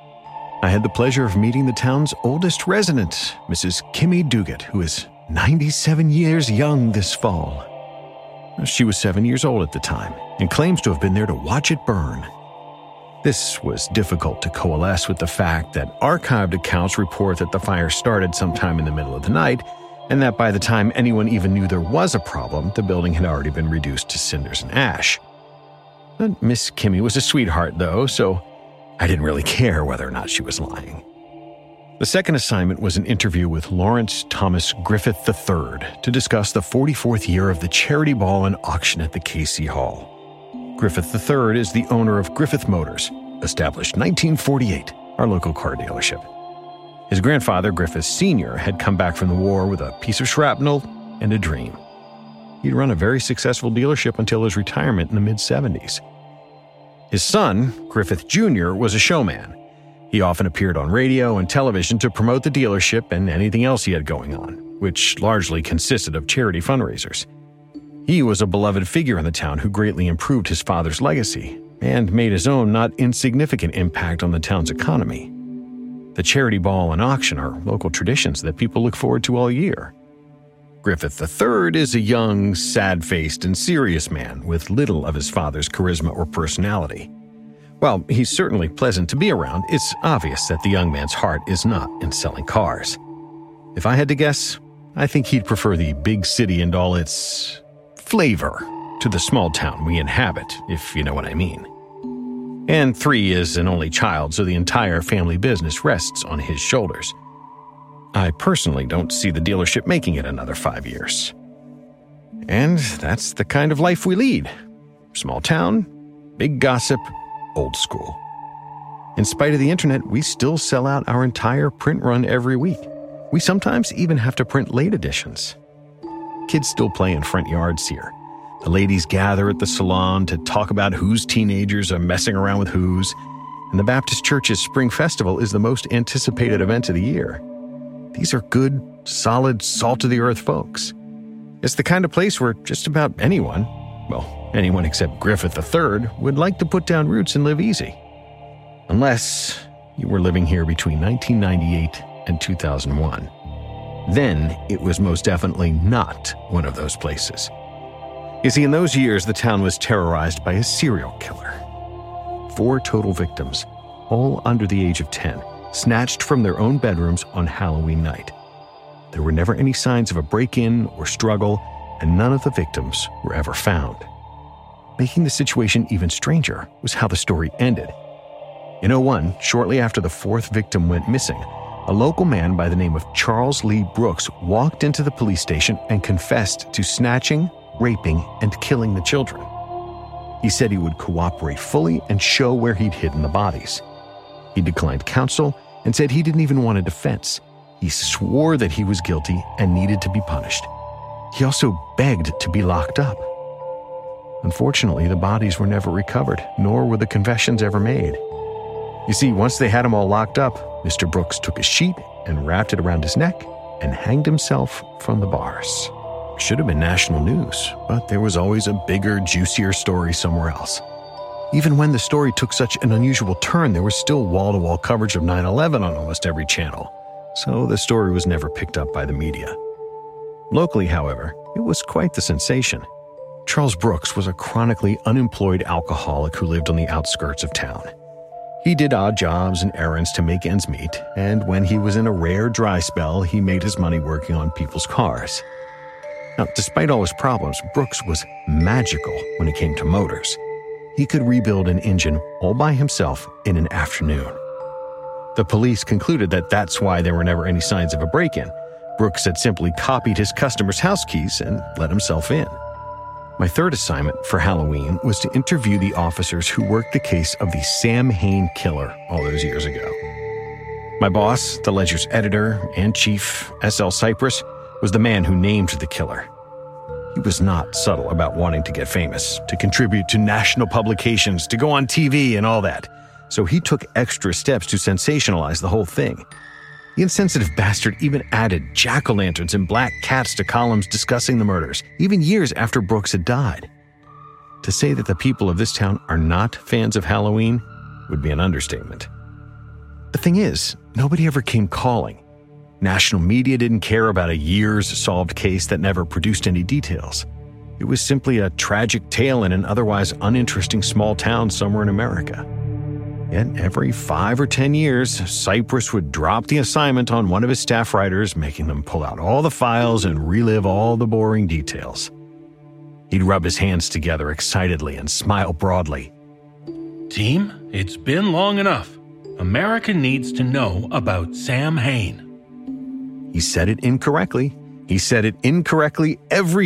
I had the pleasure of meeting the town's oldest resident, Mrs. Kimmy Duguid, who is 97 years young this fall. She was 7 years old at the time and claims to have been there to watch it burn. This was difficult to coalesce with the fact that archived accounts report that the fire started sometime in the middle of the night and that by the time anyone even knew there was a problem, the building had already been reduced to cinders and ash. But Miss Kimmy was a sweetheart, though, so I didn't really care whether or not she was lying. The second assignment was an interview with Lawrence Thomas Griffith III to discuss the 44th year of the charity ball and auction at the Casey Hall. Griffith III is the owner of Griffith Motors, established 1948, our local car dealership. His grandfather, Griffith Sr., had come back from the war with a piece of shrapnel and a dream. He'd run a very successful dealership until his retirement in the mid-70s. His son, Griffith Jr., was a showman. He often appeared on radio and television to promote the dealership and anything else he had going on, which largely consisted of charity fundraisers. He was a beloved figure in the town who greatly improved his father's legacy and made his own not insignificant impact on the town's economy. The charity ball and auction are local traditions that people look forward to all year. Griffith III is a young, sad-faced, and serious man with little of his father's charisma or personality. While he's certainly pleasant to be around, it's obvious that the young man's heart is not in selling cars. If I had to guess, I think he'd prefer the big city and all its flavor to the small town we inhabit, if you know what I mean. And 3 is an only child, so the entire family business rests on his shoulders. I personally don't see the dealership making it another 5 years. And that's the kind of life we lead. Small town, big gossip, old school. In spite of the internet, we still sell out our entire print run every week. We sometimes even have to print late editions. Kids still play in front yards here. The ladies gather at the salon to talk about whose teenagers are messing around with whose, and the Baptist Church's Spring Festival is the most anticipated event of the year. These are good, solid, salt-of-the-earth folks. It's the kind of place where just about anyone, well, anyone except Griffith III, would like to put down roots and live easy. Unless you were living here between 1998 and 2001. Then it was most definitely not one of those places. You see, in those years, the town was terrorized by a serial killer. 4 total victims, all under the age of 10, snatched from their own bedrooms on Halloween night. There were never any signs of a break-in or struggle, and none of the victims were ever found. Making the situation even stranger was how the story ended. In 2001, shortly after the 4th victim went missing, a local man by the name of Charles Lee Brooks walked into the police station and confessed to snatching, raping, and killing the children. He said he would cooperate fully and show where he'd hidden the bodies. He declined counsel and said he didn't even want a defense. He swore that he was guilty and needed to be punished. He also begged to be locked up. Unfortunately, the bodies were never recovered, nor were the confessions ever made. You see, once they had him all locked up, Mr. Brooks took a sheet and wrapped it around his neck and hanged himself from the bars. Should have been national news, but there was always a bigger, juicier story somewhere else. Even when the story took such an unusual turn, there was still wall-to-wall coverage of 9/11 on almost every channel, so the story was never picked up by the media. Locally, however, it was quite the sensation. Charles Brooks was a chronically unemployed alcoholic who lived on the outskirts of town. He did odd jobs and errands to make ends meet, and when he was in a rare dry spell, he made his money working on people's cars. Now, despite all his problems, Brooks was magical when it came to motors. He could rebuild an engine all by himself in an afternoon. The police concluded that that's why there were never any signs of a break-in. Brooks had simply copied his customers' house keys and let himself in. My 3rd assignment for Halloween was to interview the officers who worked the case of the Sam Hain killer all those years ago. My boss, the Ledger's editor and chief, S.L. Cypress, was the man who named the killer. He was not subtle about wanting to get famous, to contribute to national publications, to go on TV and all that. So he took extra steps to sensationalize the whole thing. The insensitive bastard even added jack-o'-lanterns and black cats to columns discussing the murders, even years after Brooks had died. To say that the people of this town are not fans of Halloween would be an understatement. The thing is, nobody ever came calling. National media didn't care about a year's solved case that never produced any details. It was simply a tragic tale in an otherwise uninteresting small town somewhere in America. Yet every 5 or 10 years, Cypress would drop the assignment on one of his staff writers, making them pull out all the files and relive all the boring details. He'd rub his hands together excitedly and smile broadly. Team, it's been long enough. America needs to know about Sam Hain. He said it incorrectly. He said it incorrectly every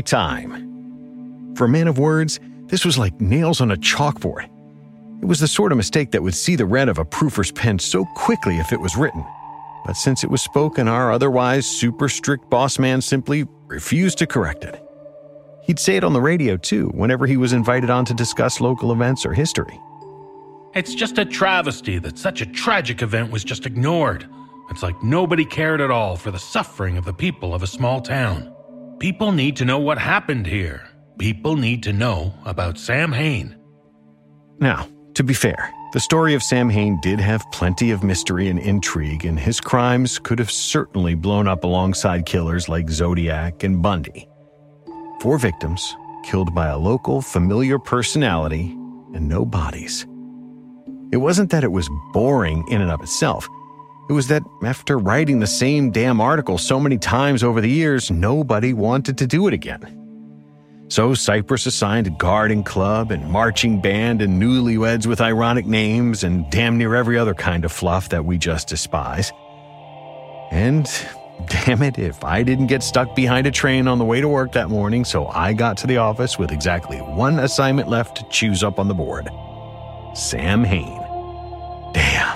time. For a man of words, this was like nails on a chalkboard. It was the sort of mistake that would see the red of a proofer's pen so quickly if it was written. But since it was spoken, our otherwise super strict boss man simply refused to correct it. He'd say it on the radio, too, whenever he was invited on to discuss local events or history. It's just a travesty that such a tragic event was just ignored. It's like nobody cared at all for the suffering of the people of a small town. People need to know what happened here. People need to know about Sam Hain. Now, to be fair, the story of Sam Hain did have plenty of mystery and intrigue, and his crimes could have certainly blown up alongside killers like Zodiac and Bundy. 4 victims, killed by a local, familiar personality, and no bodies. It wasn't that it was boring in and of itself. It was that after writing the same damn article so many times over the years, nobody wanted to do it again. So Cypress assigned a garden club and marching band and newlyweds with ironic names and damn near every other kind of fluff that we just despise. And damn it, if I didn't get stuck behind a train on the way to work that morning, so I got to the office with exactly 1 assignment left to choose up on the board. Sam Hain. Damn.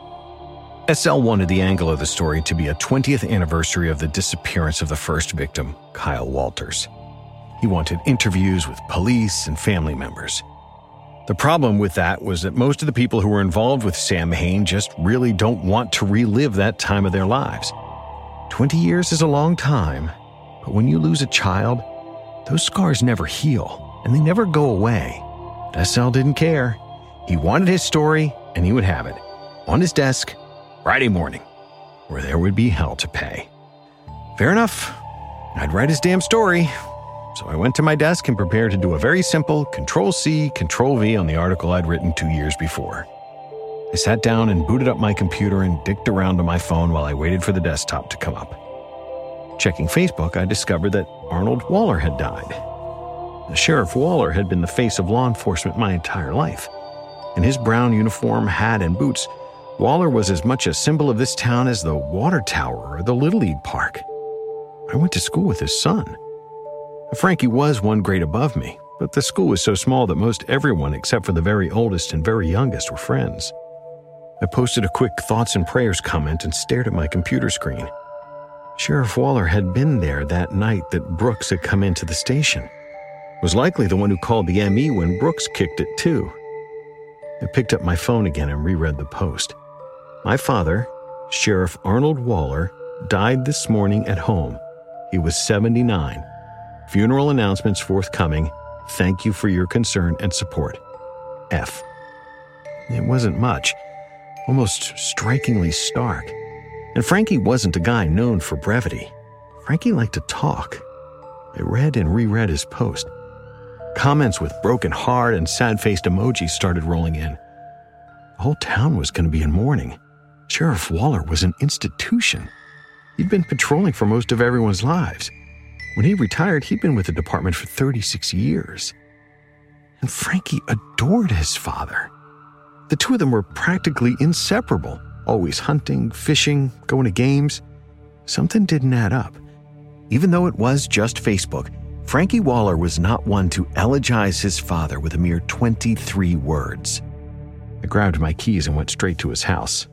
SL wanted the angle of the story to be a 20th anniversary of the disappearance of the first victim, Kyle Walters. He wanted interviews with police and family members. The problem with that was that most of the people who were involved with Sam Hain just really don't want to relive that time of their lives. 20 years is a long time, but when you lose a child, those scars never heal, and they never go away. But SL didn't care. He wanted his story, and he would have it. On his desk, Friday morning, where there would be hell to pay. Fair enough. I'd write his damn story. So I went to my desk and prepared to do a very simple Control-C, Control-V on the article I'd written 2 years before. I sat down and booted up my computer and dicked around on my phone while I waited for the desktop to come up. Checking Facebook, I discovered that Arnold Waller had died. Sheriff Waller had been the face of law enforcement my entire life. In his brown uniform, hat, and boots, Waller was as much a symbol of this town as the water tower or the Little League park. I went to school with his son. Frankie was 1 grade above me, but the school was so small that most everyone except for the very oldest and very youngest were friends. I posted a quick thoughts and prayers comment and stared at my computer screen. Sheriff Waller had been there that night that Brooks had come into the station. Was likely the one who called the ME when Brooks kicked it too. I picked up my phone again and reread the post. My father, Sheriff Arnold Waller, died this morning at home. He was 79. Funeral announcements forthcoming. Thank you for your concern and support. F. It wasn't much, almost strikingly stark. And Frankie wasn't a guy known for brevity. Frankie liked to talk. I read and reread his post. Comments with broken heart and sad-faced emojis started rolling in. The whole town was going to be in mourning. Sheriff Waller was an institution. He'd been patrolling for most of everyone's lives. When he retired, he'd been with the department for 36 years. And Frankie adored his father. The two of them were practically inseparable, always hunting, fishing, going to games. Something didn't add up. Even though it was just Facebook, Frankie Waller was not one to elegize his father with a mere 23 words. I grabbed my keys and went straight to his house.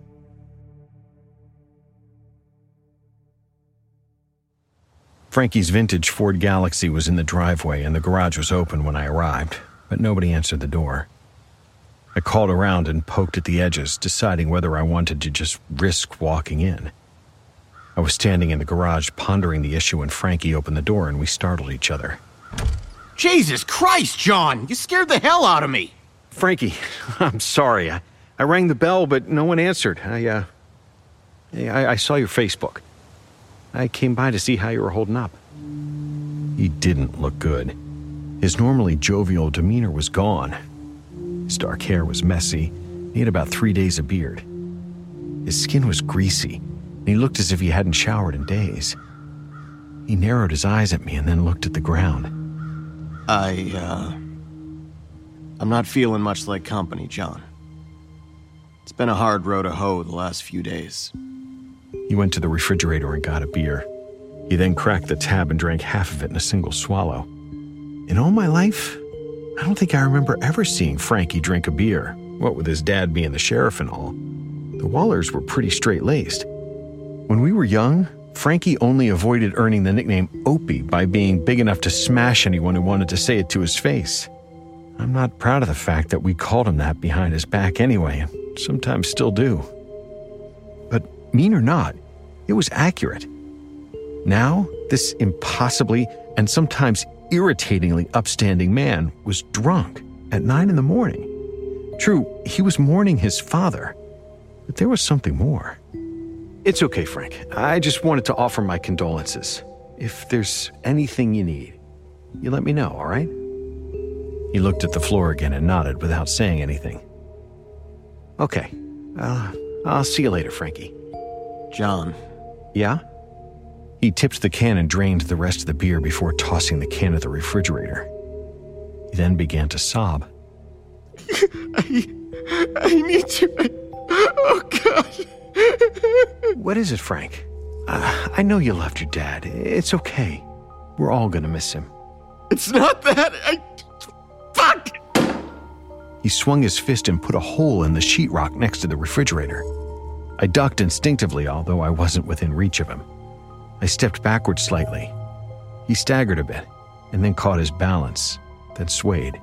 Frankie's vintage Ford Galaxy was in the driveway and the garage was open when I arrived, but nobody answered the door. I called around and poked at the edges, deciding whether I wanted to just risk walking in. I was standing in the garage pondering the issue when Frankie opened the door and we startled each other. Jesus Christ, John! You scared the hell out of me! Frankie, I'm sorry. I rang the bell, but no one answered. I saw your Facebook. I came by to see how you were holding up. He didn't look good. His normally jovial demeanor was gone. His dark hair was messy. He had about 3 days of beard. His skin was greasy, and he looked as if he hadn't showered in days. He narrowed his eyes at me and then looked at the ground. I'm not feeling much like company, John. It's been a hard row to hoe the last few days. He went to the refrigerator and got a beer. He then cracked the tab and drank half of it in a single swallow. In all my life, I don't think I remember ever seeing Frankie drink a beer, what with his dad being the sheriff and all. The Wallers were pretty straight-laced. When we were young, Frankie only avoided earning the nickname Opie by being big enough to smash anyone who wanted to say it to his face. I'm not proud of the fact that we called him that behind his back anyway, and sometimes still do. But mean or not, it was accurate. Now, this impossibly and sometimes irritatingly upstanding man was drunk at 9 a.m. True, he was mourning his father, but there was something more. It's okay, Frank. I just wanted to offer my condolences. If there's anything you need, you let me know, all right? He looked at the floor again and nodded without saying anything. Okay, I'll see you later, Frankie. John. Yeah? He tipped the can and drained the rest of the beer before tossing the can at the refrigerator. He then began to sob. I need to... Oh, God. What is it, Frank? I know you loved your dad. It's okay. We're all gonna miss him. It's not that. Fuck! He swung his fist and put a hole in the sheetrock next to the refrigerator. I ducked instinctively, although I wasn't within reach of him. I stepped backward slightly. He staggered a bit, and then caught his balance, then swayed.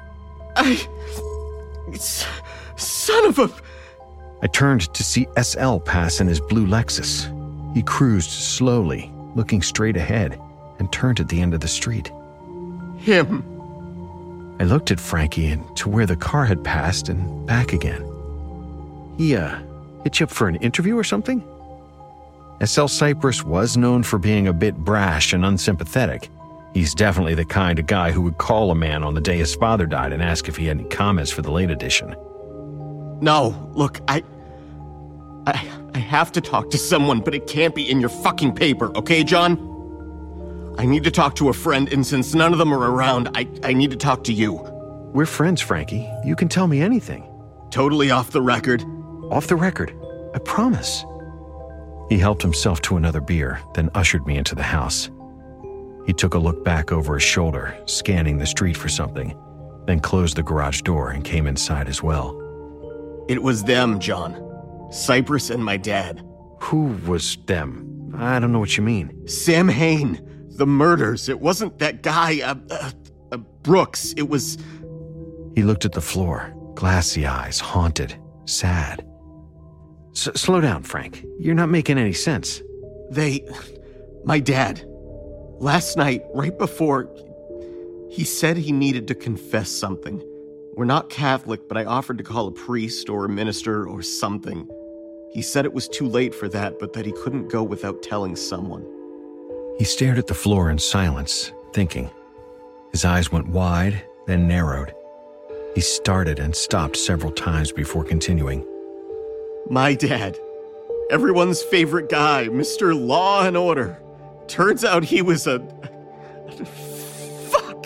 Son of a... I turned to see SL pass in his blue Lexus. He cruised slowly, looking straight ahead, and turned at the end of the street. Him. I looked at Frankie and to where the car had passed and back again. He, hit you up for an interview or something? SL Cypress was known for being a bit brash and unsympathetic. He's definitely the kind of guy who would call a man on the day his father died and ask if he had any comments for the late edition. No, look, I have to talk to someone, but it can't be in your fucking paper, okay, John? I need to talk to a friend, and since none of them are around, I need to talk to you. We're friends, Frankie. You can tell me anything. Totally off the record. Off the record. I promise. He helped himself to another beer, then ushered me into the house. He took a look back over his shoulder, scanning the street for something, then closed the garage door and came inside as well. It was them, John. Cypress and my dad. Who was them? I don't know what you mean. Sam Hain. The murders. It wasn't that guy, Brooks. It was... He looked at the floor, glassy eyes, haunted, sad. Slow down, Frank. You're not making any sense. My dad. Last night, right before... He said he needed to confess something. We're not Catholic, but I offered to call a priest or a minister or something. He said it was too late for that, but that he couldn't go without telling someone. He stared at the floor in silence, thinking. His eyes went wide, then narrowed. He started and stopped several times before continuing. My dad. Everyone's favorite guy, Mr. Law and Order. Turns out he was a... Fuck!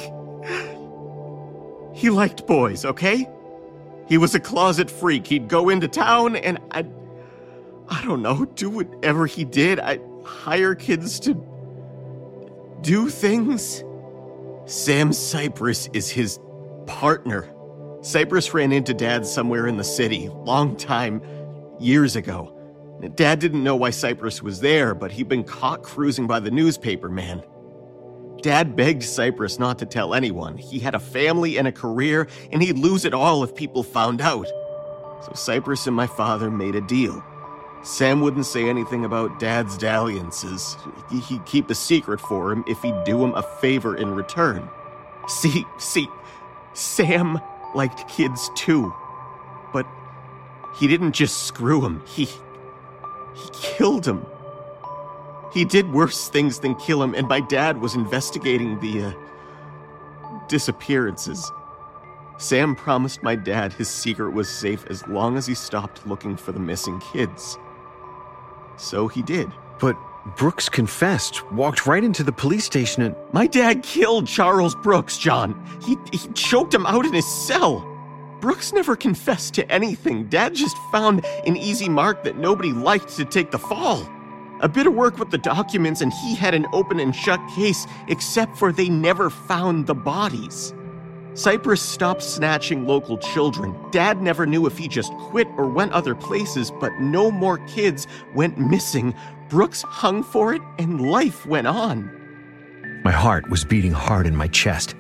He liked boys, okay? He was a closet freak. He'd go into town and I don't know, do whatever he did. I'd hire kids to do things. Sam Cypress is his partner. Cypress ran into Dad somewhere in the city, long time, years ago. Dad didn't know why Cypress was there, but he'd been caught cruising by the newspaper man. Dad begged Cypress not to tell anyone. He had a family and a career, and he'd lose it all if people found out. So Cypress and my father made a deal. Sam wouldn't say anything about Dad's dalliances. He'd keep a secret for him if he'd do him a favor in return. See, Sam liked kids too. But he didn't just screw him. He killed him. He did worse things than kill him, and my dad was investigating the, disappearances. Sam promised my dad his secret was safe as long as he stopped looking for the missing kids. So he did. But Brooks confessed, walked right into the police station and... My dad killed Charles Brooks, John. He choked him out in his cell. Brooks never confessed to anything. Dad just found an easy mark that nobody liked to take the fall. A bit of work with the documents and he had an open and shut case, except for they never found the bodies. Cypress stopped snatching local children. Dad never knew if he just quit or went other places, but no more kids went missing. Brooks hung for it and life went on. My heart was beating hard in my chest.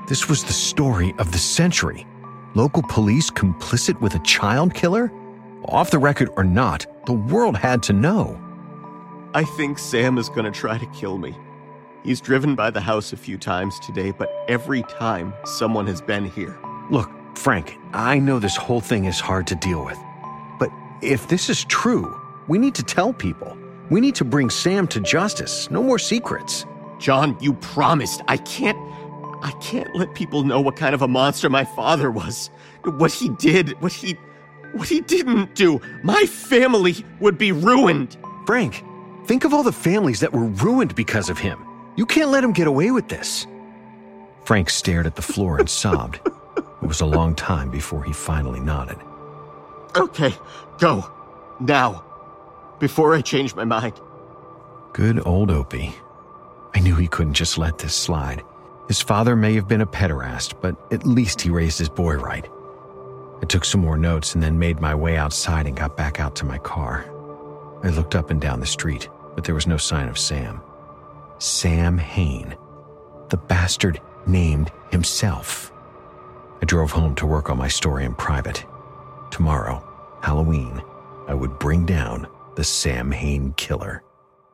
This was the story of the century. Local police complicit with a child killer? Off the record or not, the world had to know. I think Sam is going to try to kill me. He's driven by the house a few times today, but every time someone has been here. Look, Frank, I know this whole thing is hard to deal with. But if this is true, we need to tell people. We need to bring Sam to justice. No more secrets. John, you promised. I can't let people know what kind of a monster my father was. What he did, what he didn't do. My family would be ruined. Frank, think of all the families that were ruined because of him. You can't let him get away with this. Frank stared at the floor and sobbed. It was a long time before he finally nodded. Okay, go. Now. Before I change my mind. Good old Opie. I knew he couldn't just let this slide. His father may have been a pederast, but at least he raised his boy right. I took some more notes and then made my way outside and got back out to my car. I looked up and down the street, but there was no sign of Sam. Sam Hain. The bastard named himself. I drove home to work on my story in private. Tomorrow, Halloween, I would bring down the Sam Hain killer.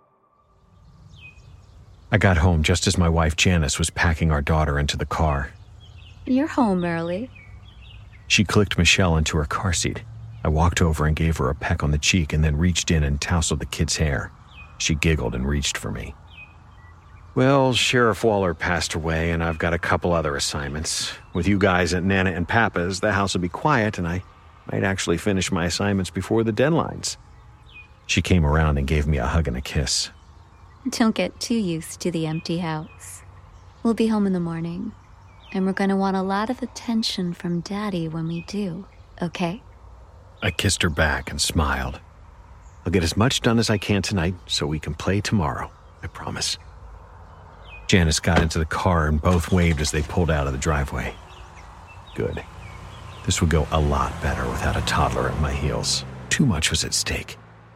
I got home just as my wife Janice was packing our daughter into the car. You're home early. She clicked Michelle into her car seat. I walked over and gave her a peck on the cheek and then reached in and tousled the kid's hair. She giggled and reached for me. Well, Sheriff Waller passed away and I've got a couple other assignments. With you guys at Nana and Papa's, the house will be quiet and I might actually finish my assignments before the deadlines. She came around and gave me a hug and a kiss. Don't get too used to the empty house. We'll be home in the morning, and we're going to want a lot of attention from Daddy when we do, okay? I kissed her back and smiled. I'll get as much done as I can tonight so we can play tomorrow, I promise. Janice got into the car and both waved as they pulled out of the driveway. Good. This would go a lot better without a toddler at my heels. Too much was at stake.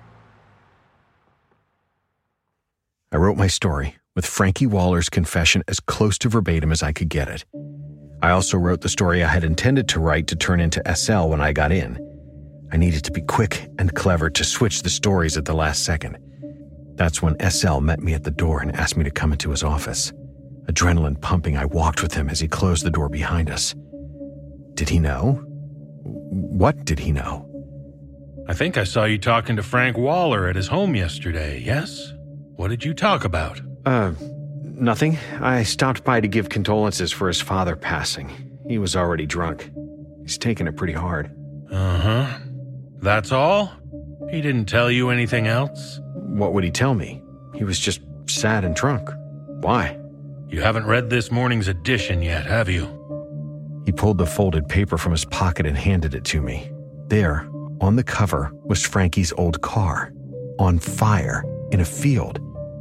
I wrote my story, with Frankie Waller's confession as close to verbatim as I could get it. I also wrote the story I had intended to write to turn into SL when I got in. I needed to be quick and clever to switch the stories at the last second. That's when SL met me at the door and asked me to come into his office. Adrenaline pumping, I walked with him as he closed the door behind us. Did he know? What did he know? I think I saw you talking to Frank Waller at his home yesterday, yes? What did you talk about? Nothing. I stopped by to give condolences for his father passing. He was already drunk. He's taken it pretty hard. Uh-huh. That's all? He didn't tell you anything else? What would he tell me? He was just sad and drunk. Why? You haven't read this morning's edition yet, have you? He pulled the folded paper from his pocket and handed it to me. There, on the cover, was Frankie's old car. On fire, in a field.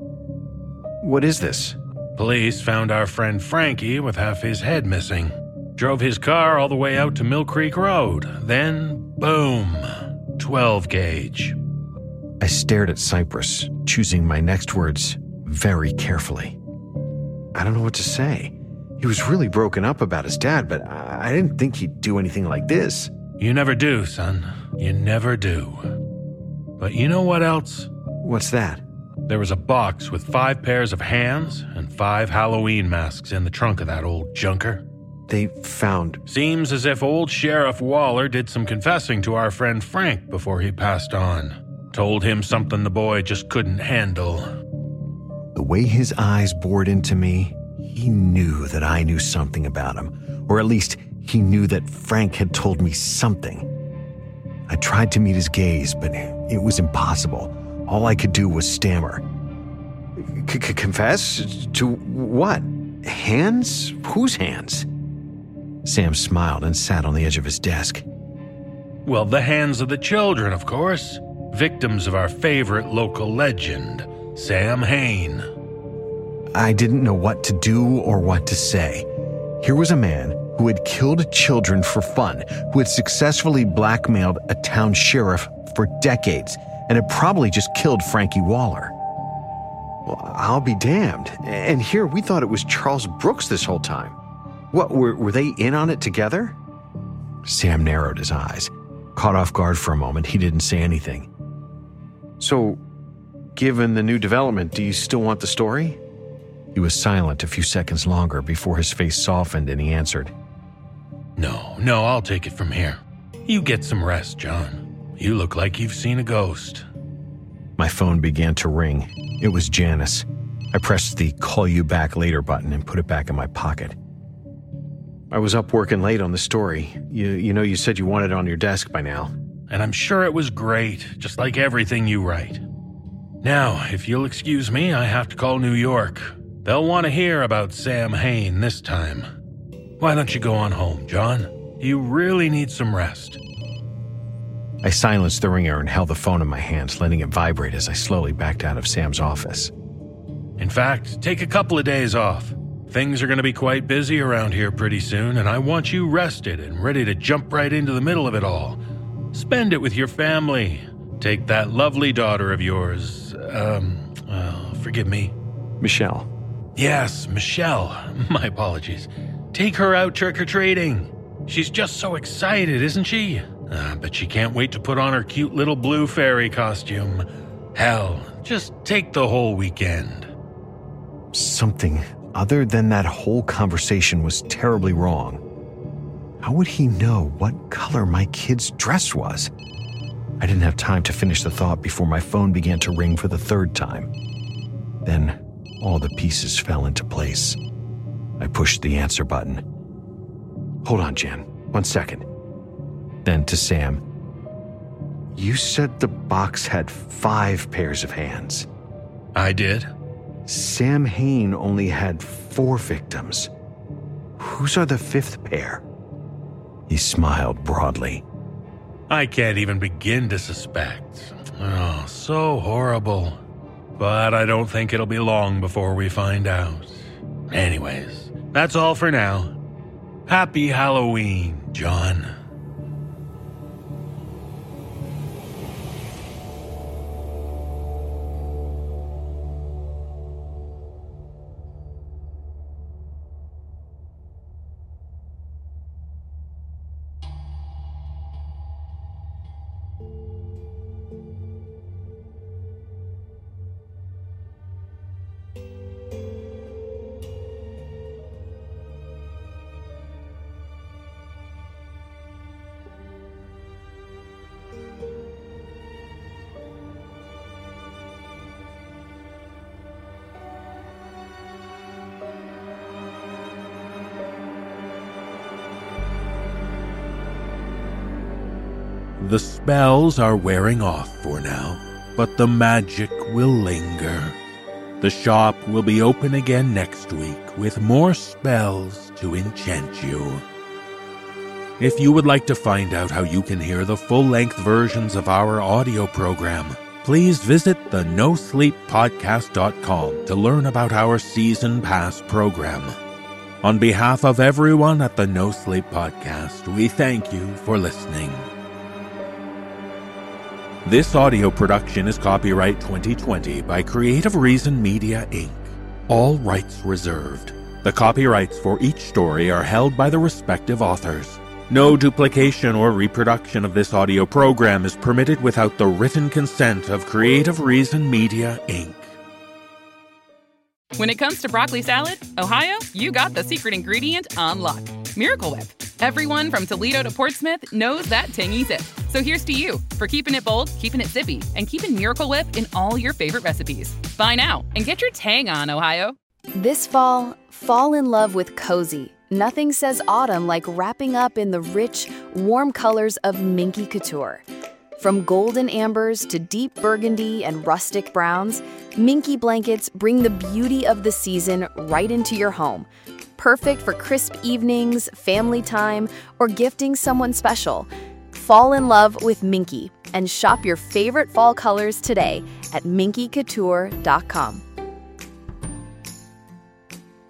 What is this? Police found our friend Frankie with half his head missing. Drove his car all the way out to Mill Creek Road. Then, boom, 12 gauge. I stared at Cypress, choosing my next words very carefully. I don't know what to say. He was really broken up about his dad, but I didn't think he'd do anything like this. You never do, son. You never do. But you know what else? What's that? There was a box with 5 pairs of hands and 5 Halloween masks in the trunk of that old junker. They found... Seems as if old Sheriff Waller did some confessing to our friend Frank before he passed on. Told him something the boy just couldn't handle. The way his eyes bored into me, he knew that I knew something about him. Or at least, he knew that Frank had told me something. I tried to meet his gaze, but it was impossible. All I could do was stammer. Confess? To what? Hands? Whose hands? Sam smiled and sat on the edge of his desk. Well, the hands of the children, of course. Victims of our favorite local legend, Sam Hain. I didn't know what to do or what to say. Here was a man who had killed children for fun, who had successfully blackmailed a town sheriff for decades, and had probably just killed Frankie Waller. Well, I'll be damned. And here we thought it was Charles Brooks this whole time. What, were they in on it together? Sam narrowed his eyes. Caught off guard for a moment, he didn't say anything. So, given the new development, do you still want the story? He was silent a few seconds longer before his face softened and he answered. No, I'll take it from here. You get some rest, John. You look like you've seen a ghost. My phone began to ring. It was Janice. I pressed the call you back later button and put it back in my pocket. I was up working late on the story. You said you wanted it on your desk by now. And I'm sure it was great, just like everything you write. Now, if you'll excuse me, I have to call New York. They'll want to hear about Sam Hain this time. Why don't you go on home, John? You really need some rest. I silenced the ringer and held the phone in my hands, letting it vibrate as I slowly backed out of Sam's office. In fact, take a couple of days off. Things are going to be quite busy around here pretty soon, and I want you rested and ready to jump right into the middle of it all. Spend it with your family. Take that lovely daughter of yours, forgive me. Michelle. Yes, Michelle. My apologies. Take her out trick-or-treating. She's just so excited, isn't she? But she can't wait to put on her cute little blue fairy costume. Hell, just take the whole weekend. Something other than that whole conversation was terribly wrong. How would he know what color my kid's dress was? I didn't have time to finish the thought before my phone began to ring for the third time. Then all the pieces fell into place. I pushed the answer button. Hold on, Jan. 1 second. Then to Sam. You said the box had 5 pairs of hands. I did. Sam Hain only had 4 victims. Whose are the 5th pair? He smiled broadly. I can't even begin to suspect. Oh, so horrible. But I don't think it'll be long before we find out. Anyways, that's all for now. Happy Halloween, John. The spells are wearing off for now, but the magic will linger. The shop will be open again next week with more spells to enchant you. If you would like to find out how you can hear the full-length versions of our audio program, please visit the NoSleepPodcast.com to learn about our Season Pass program. On behalf of everyone at the No Sleep Podcast, we thank you for listening. This audio production is copyright 2020 by Creative Reason Media, Inc. All rights reserved. The copyrights for each story are held by the respective authors. No duplication or reproduction of this audio program is permitted without the written consent of Creative Reason Media, Inc. When it comes to broccoli salad, Ohio, you got the secret ingredient on lock. Miracle Whip. Everyone from Toledo to Portsmouth knows that tangy zip. So here's to you for keeping it bold, keeping it zippy, and keeping Miracle Whip in all your favorite recipes. Buy now and get your tang on, Ohio. This fall in love with cozy. Nothing says autumn like wrapping up in the rich, warm colors of Minky Couture. From golden ambers to deep burgundy and rustic browns, Minky blankets bring the beauty of the season right into your home. Perfect for crisp evenings, family time, or gifting someone special. Fall in love with Minky and shop your favorite fall colors today at minkycouture.com.